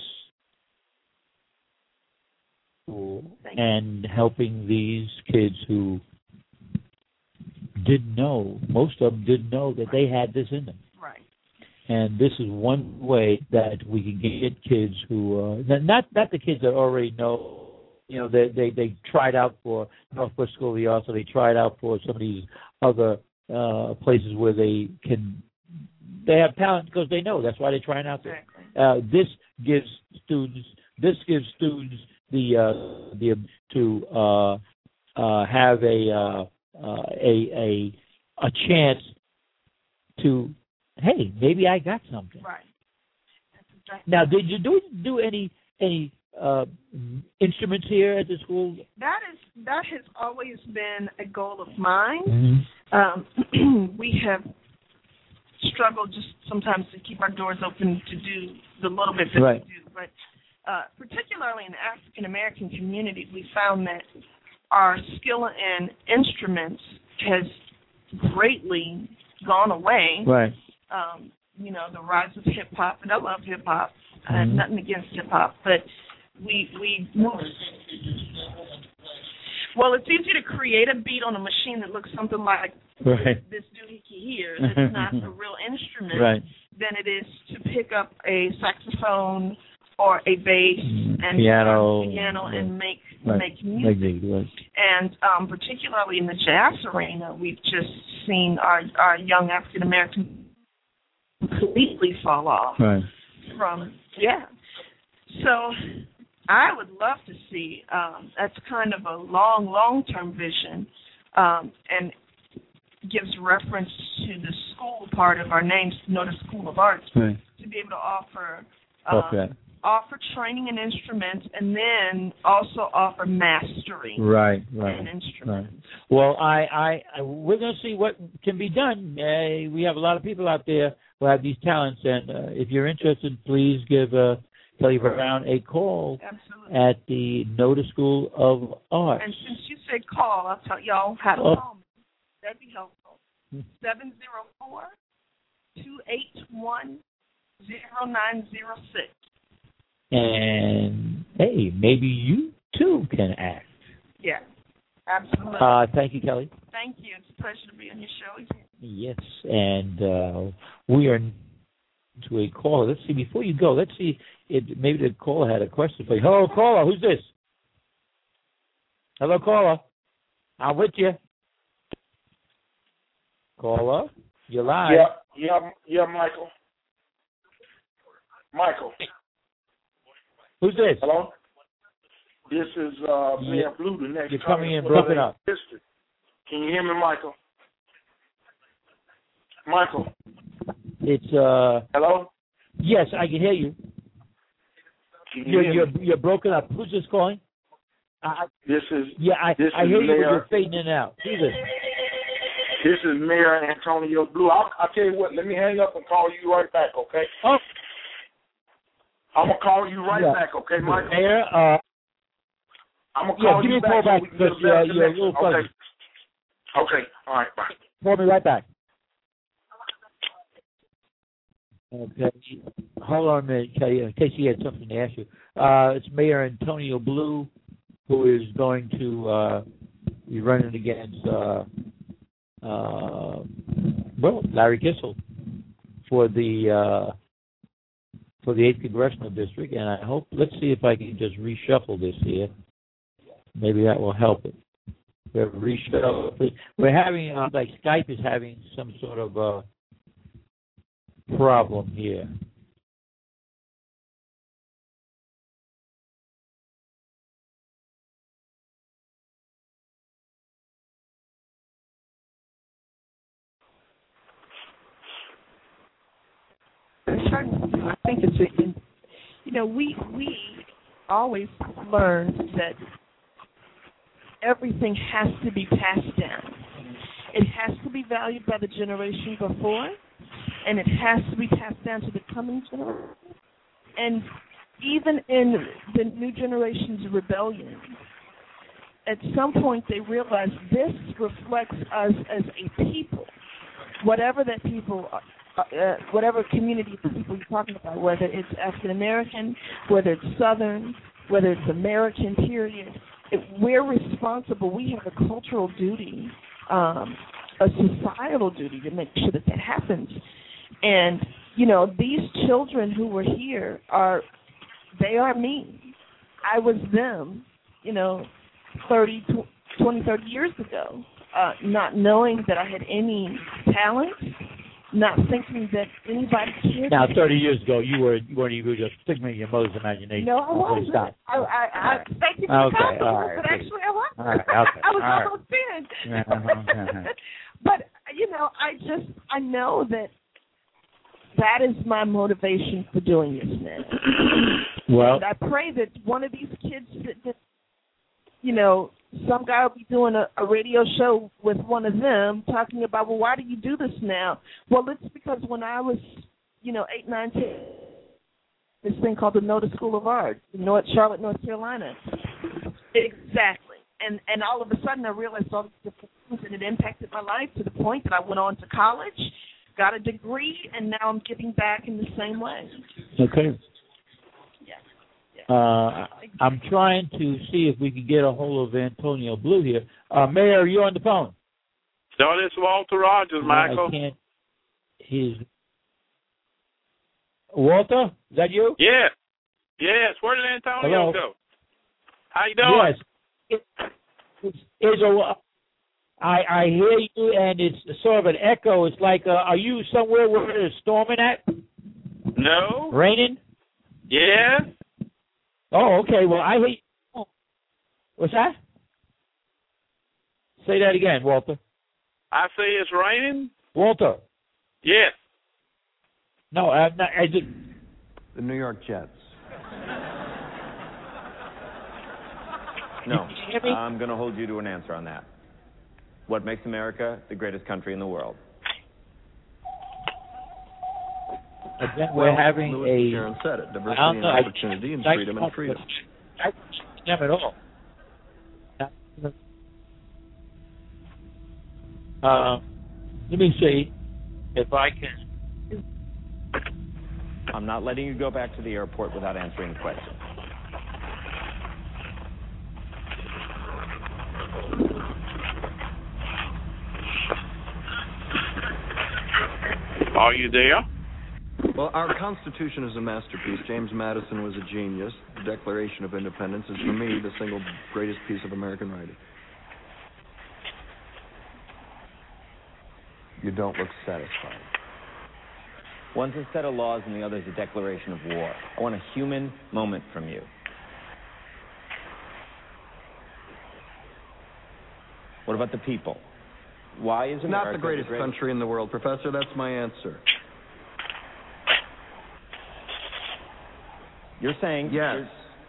school and helping these kids who didn't know, most of them didn't know that they had this in them. Right. And this is one way that we can get kids who, not the kids that already know, you know, they tried out for Northwest School of the Arts, or they tried out for some of these other places where they have talent because they know. That's why they're trying out there. Exactly. This gives students the to have a chance to, hey, maybe I got something. Right. Now, did you do any instruments here at the school? That has always been a goal of mine. Mm-hmm. We have struggled just sometimes to keep our doors open to do the little bit that we do, but particularly in the African American community, we found that our skill in instruments has greatly gone away. Right. The rise of hip hop, and I love hip hop. I have nothing against hip hop, but we moved. Well, it's easy to create a beat on a machine that looks something like this doohickey here. That's not a real instrument. Than it is to pick up a saxophone or a bass and piano and make music. And particularly in the jazz arena, we've just seen our young African Americans completely fall off from So I would love to see, that's kind of a long-term vision, and gives reference to the school part of our name, Noda School of Arts, to be able to offer training in instruments and then also offer mastery in instruments. Well, we're going to see what can be done. We have a lot of people out there who have these talents, and if you're interested, please give Kelly Brown a call at the Noda School of Arts. And since you said call, I'll tell y'all how to call me. That'd be helpful. 704-281-0906. And, hey, maybe you, too, can act. Yeah, absolutely. Thank you, Kelly. Thank you. It's a pleasure to be on your show again. Yes, and we are to a caller. Let's see, before you go, let's see if maybe the caller had a question for you. Hello, caller. Who's this? Hello, caller. I'm with you. Caller, you're live. Yeah, Michael. Michael. Who's this? Hello? This is Mayor Blue, the next. You're coming in broken up. District. Can you hear me, Michael? Michael. It's Hello? Yes, I can hear you. You're broken up. Who's this calling? This is I hear you, but you're fading in and out. Who's this? This is Mayor Antonio Blue. I'll tell you what, let me hang up and call you right back, okay? Oh. I'm going to call you right back, okay, Michael? Mayor, I'm going to call you back. Give me a call back because you're a little fuzzy. Okay, all right, bye. Call me right back. Okay, hold on a minute, in case he had something to ask you. It's Mayor Antonio Blue, who is going to be running against, Larry Kissel for the 8th Congressional District, and I hope, let's see if I can just reshuffle this here. Maybe that will help it. We're having, like Skype is having some sort of problem here. I think it's we always learned that everything has to be passed down. It has to be valued by the generation before, and it has to be passed down to the coming generation. And even in the new generation's rebellion, at some point they realize this reflects us as a people, whatever that people are. Whatever community of people you're talking about, whether it's African American, whether it's Southern, whether it's American, period, we're responsible. We have a cultural duty, a societal duty to make sure that happens. And, these children who were here they are me. I was them, 20, 30 years ago, not knowing that I had any talent, not thinking that anybody cared. Now, 30 years ago, you weren't even just figment of your mother's imagination. No, I wasn't. Stop. Thank you for the compliment, right, but actually I wasn't. All right, okay. I was almost 10. But, I know that is my motivation for doing this now. Well, and I pray that one of these kids that some guy will be doing a radio show with one of them talking about, well, why do you do this now? Well, it's because when I was, 8, 9, 10, this thing called the Noda School of Art in Charlotte, North Carolina. Exactly. And all of a sudden I realized all the different things, and it impacted my life to the point that I went on to college, got a degree, and now I'm giving back in the same way. Okay. I'm trying to see if we can get a hold of Antonio Blue here. Mayor, are you on the phone? No, this is Walter Rogers, Michael. I can't. Walter, is that you? Yeah. Yes. Where did Antonio go? How you doing? Yes. I hear you, and it's sort of an echo. It's like, are you somewhere where there's storming at? No. Raining? Yeah. Oh, okay. Well, I hate. What's that? Say that again, Walter. I say it's raining. Walter. Yes. No, I did. The New York Jets. No, I'm going to hold you to an answer on that. What makes America the greatest country in the world? We're having Louis Sharon said it: diversity and opportunity and freedom and freedom. I don't them at all. Let me see if I can. I'm not letting you go back to the airport without answering the question. Are you there? Well, our Constitution is a masterpiece. James Madison was a genius. The Declaration of Independence is, for me, the single greatest piece of American writing. You don't look satisfied. One's a set of laws and the other's a declaration of war. I want a human moment from you. What about the people? Why is America not the greatest country in the world, Professor? That's my answer. You're saying... Yes.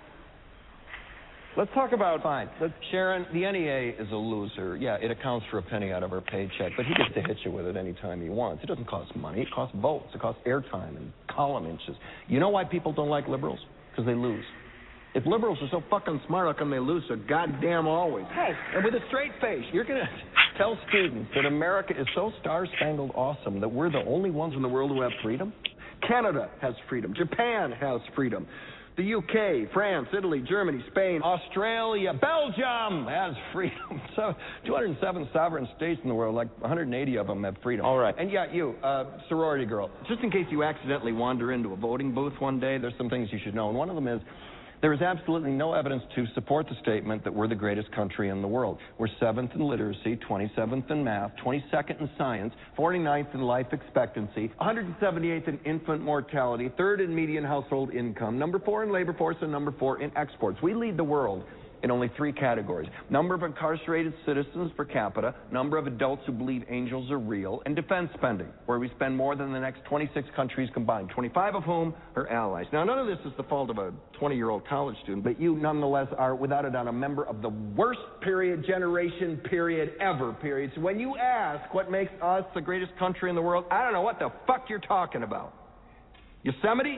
Let's talk about... Fine. Sharon, the NEA is a loser. Yeah, it accounts for a penny out of our paycheck, but he gets to hit you with it anytime he wants. It doesn't cost money. It costs votes. It costs airtime and column inches. You know why people don't like liberals? Because they lose. If liberals are so fucking smart, how come they lose so goddamn always? Hey, and with a straight face, you're going to tell students that America is so star-spangled awesome that we're the only ones in the world who have freedom? Canada has freedom. Japan has freedom. The UK, France, Italy, Germany, Spain, Australia, Belgium has freedom. So 207 sovereign states in the world, like 180 of them have freedom. All right. And yeah, you, sorority girl, just in case you accidentally wander into a voting booth one day, there's some things you should know. And one of them is, there is absolutely no evidence to support the statement that we're the greatest country in the world. We're 7th in literacy, 27th in math, 22nd in science, 49th in life expectancy, 178th in infant mortality, 3rd in median household income, number 4 in labor force, and number 4 in exports. We lead the world in only 3 categories: number of incarcerated citizens per capita, number of adults who believe angels are real, and defense spending, where we spend more than the next 26 countries combined, 25 of whom are allies. Now, none of this is the fault of a 20-year-old college student, but you nonetheless are, without a doubt, a member of the worst generation ever. So when you ask what makes us the greatest country in the world, I don't know what the fuck you're talking about. Yosemite?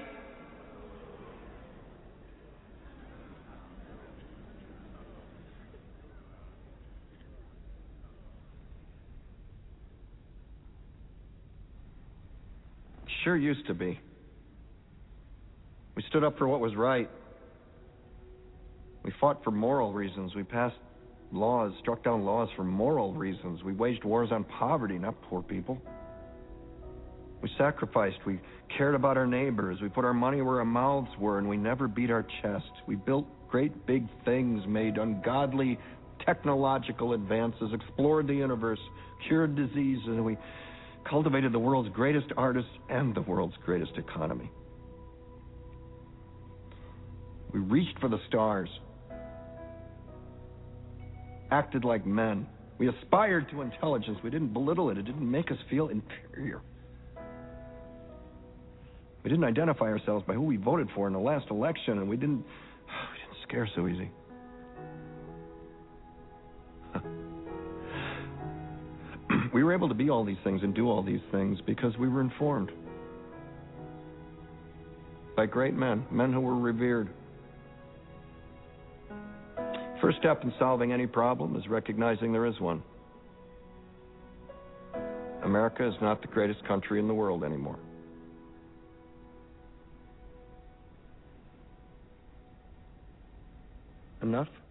Sure used to be. We stood up for what was right. We fought for moral reasons. We passed laws, struck down laws for moral reasons. We waged wars on poverty, not poor people. We sacrificed. We cared about our neighbors. We put our money where our mouths were, and we never beat our chest. We built great big things, made ungodly technological advances, explored the universe, cured diseases, and we cultivated the world's greatest artists and the world's greatest economy. We reached for the stars, acted like men. We aspired to intelligence. We didn't belittle it. It didn't make us feel inferior. We didn't identify ourselves by who we voted for in the last election, and we didn't scare so easy. We were able to be all these things and do all these things because we were informed by great men, men who were revered. First step in solving any problem is recognizing there is one. America is not the greatest country in the world anymore. Enough?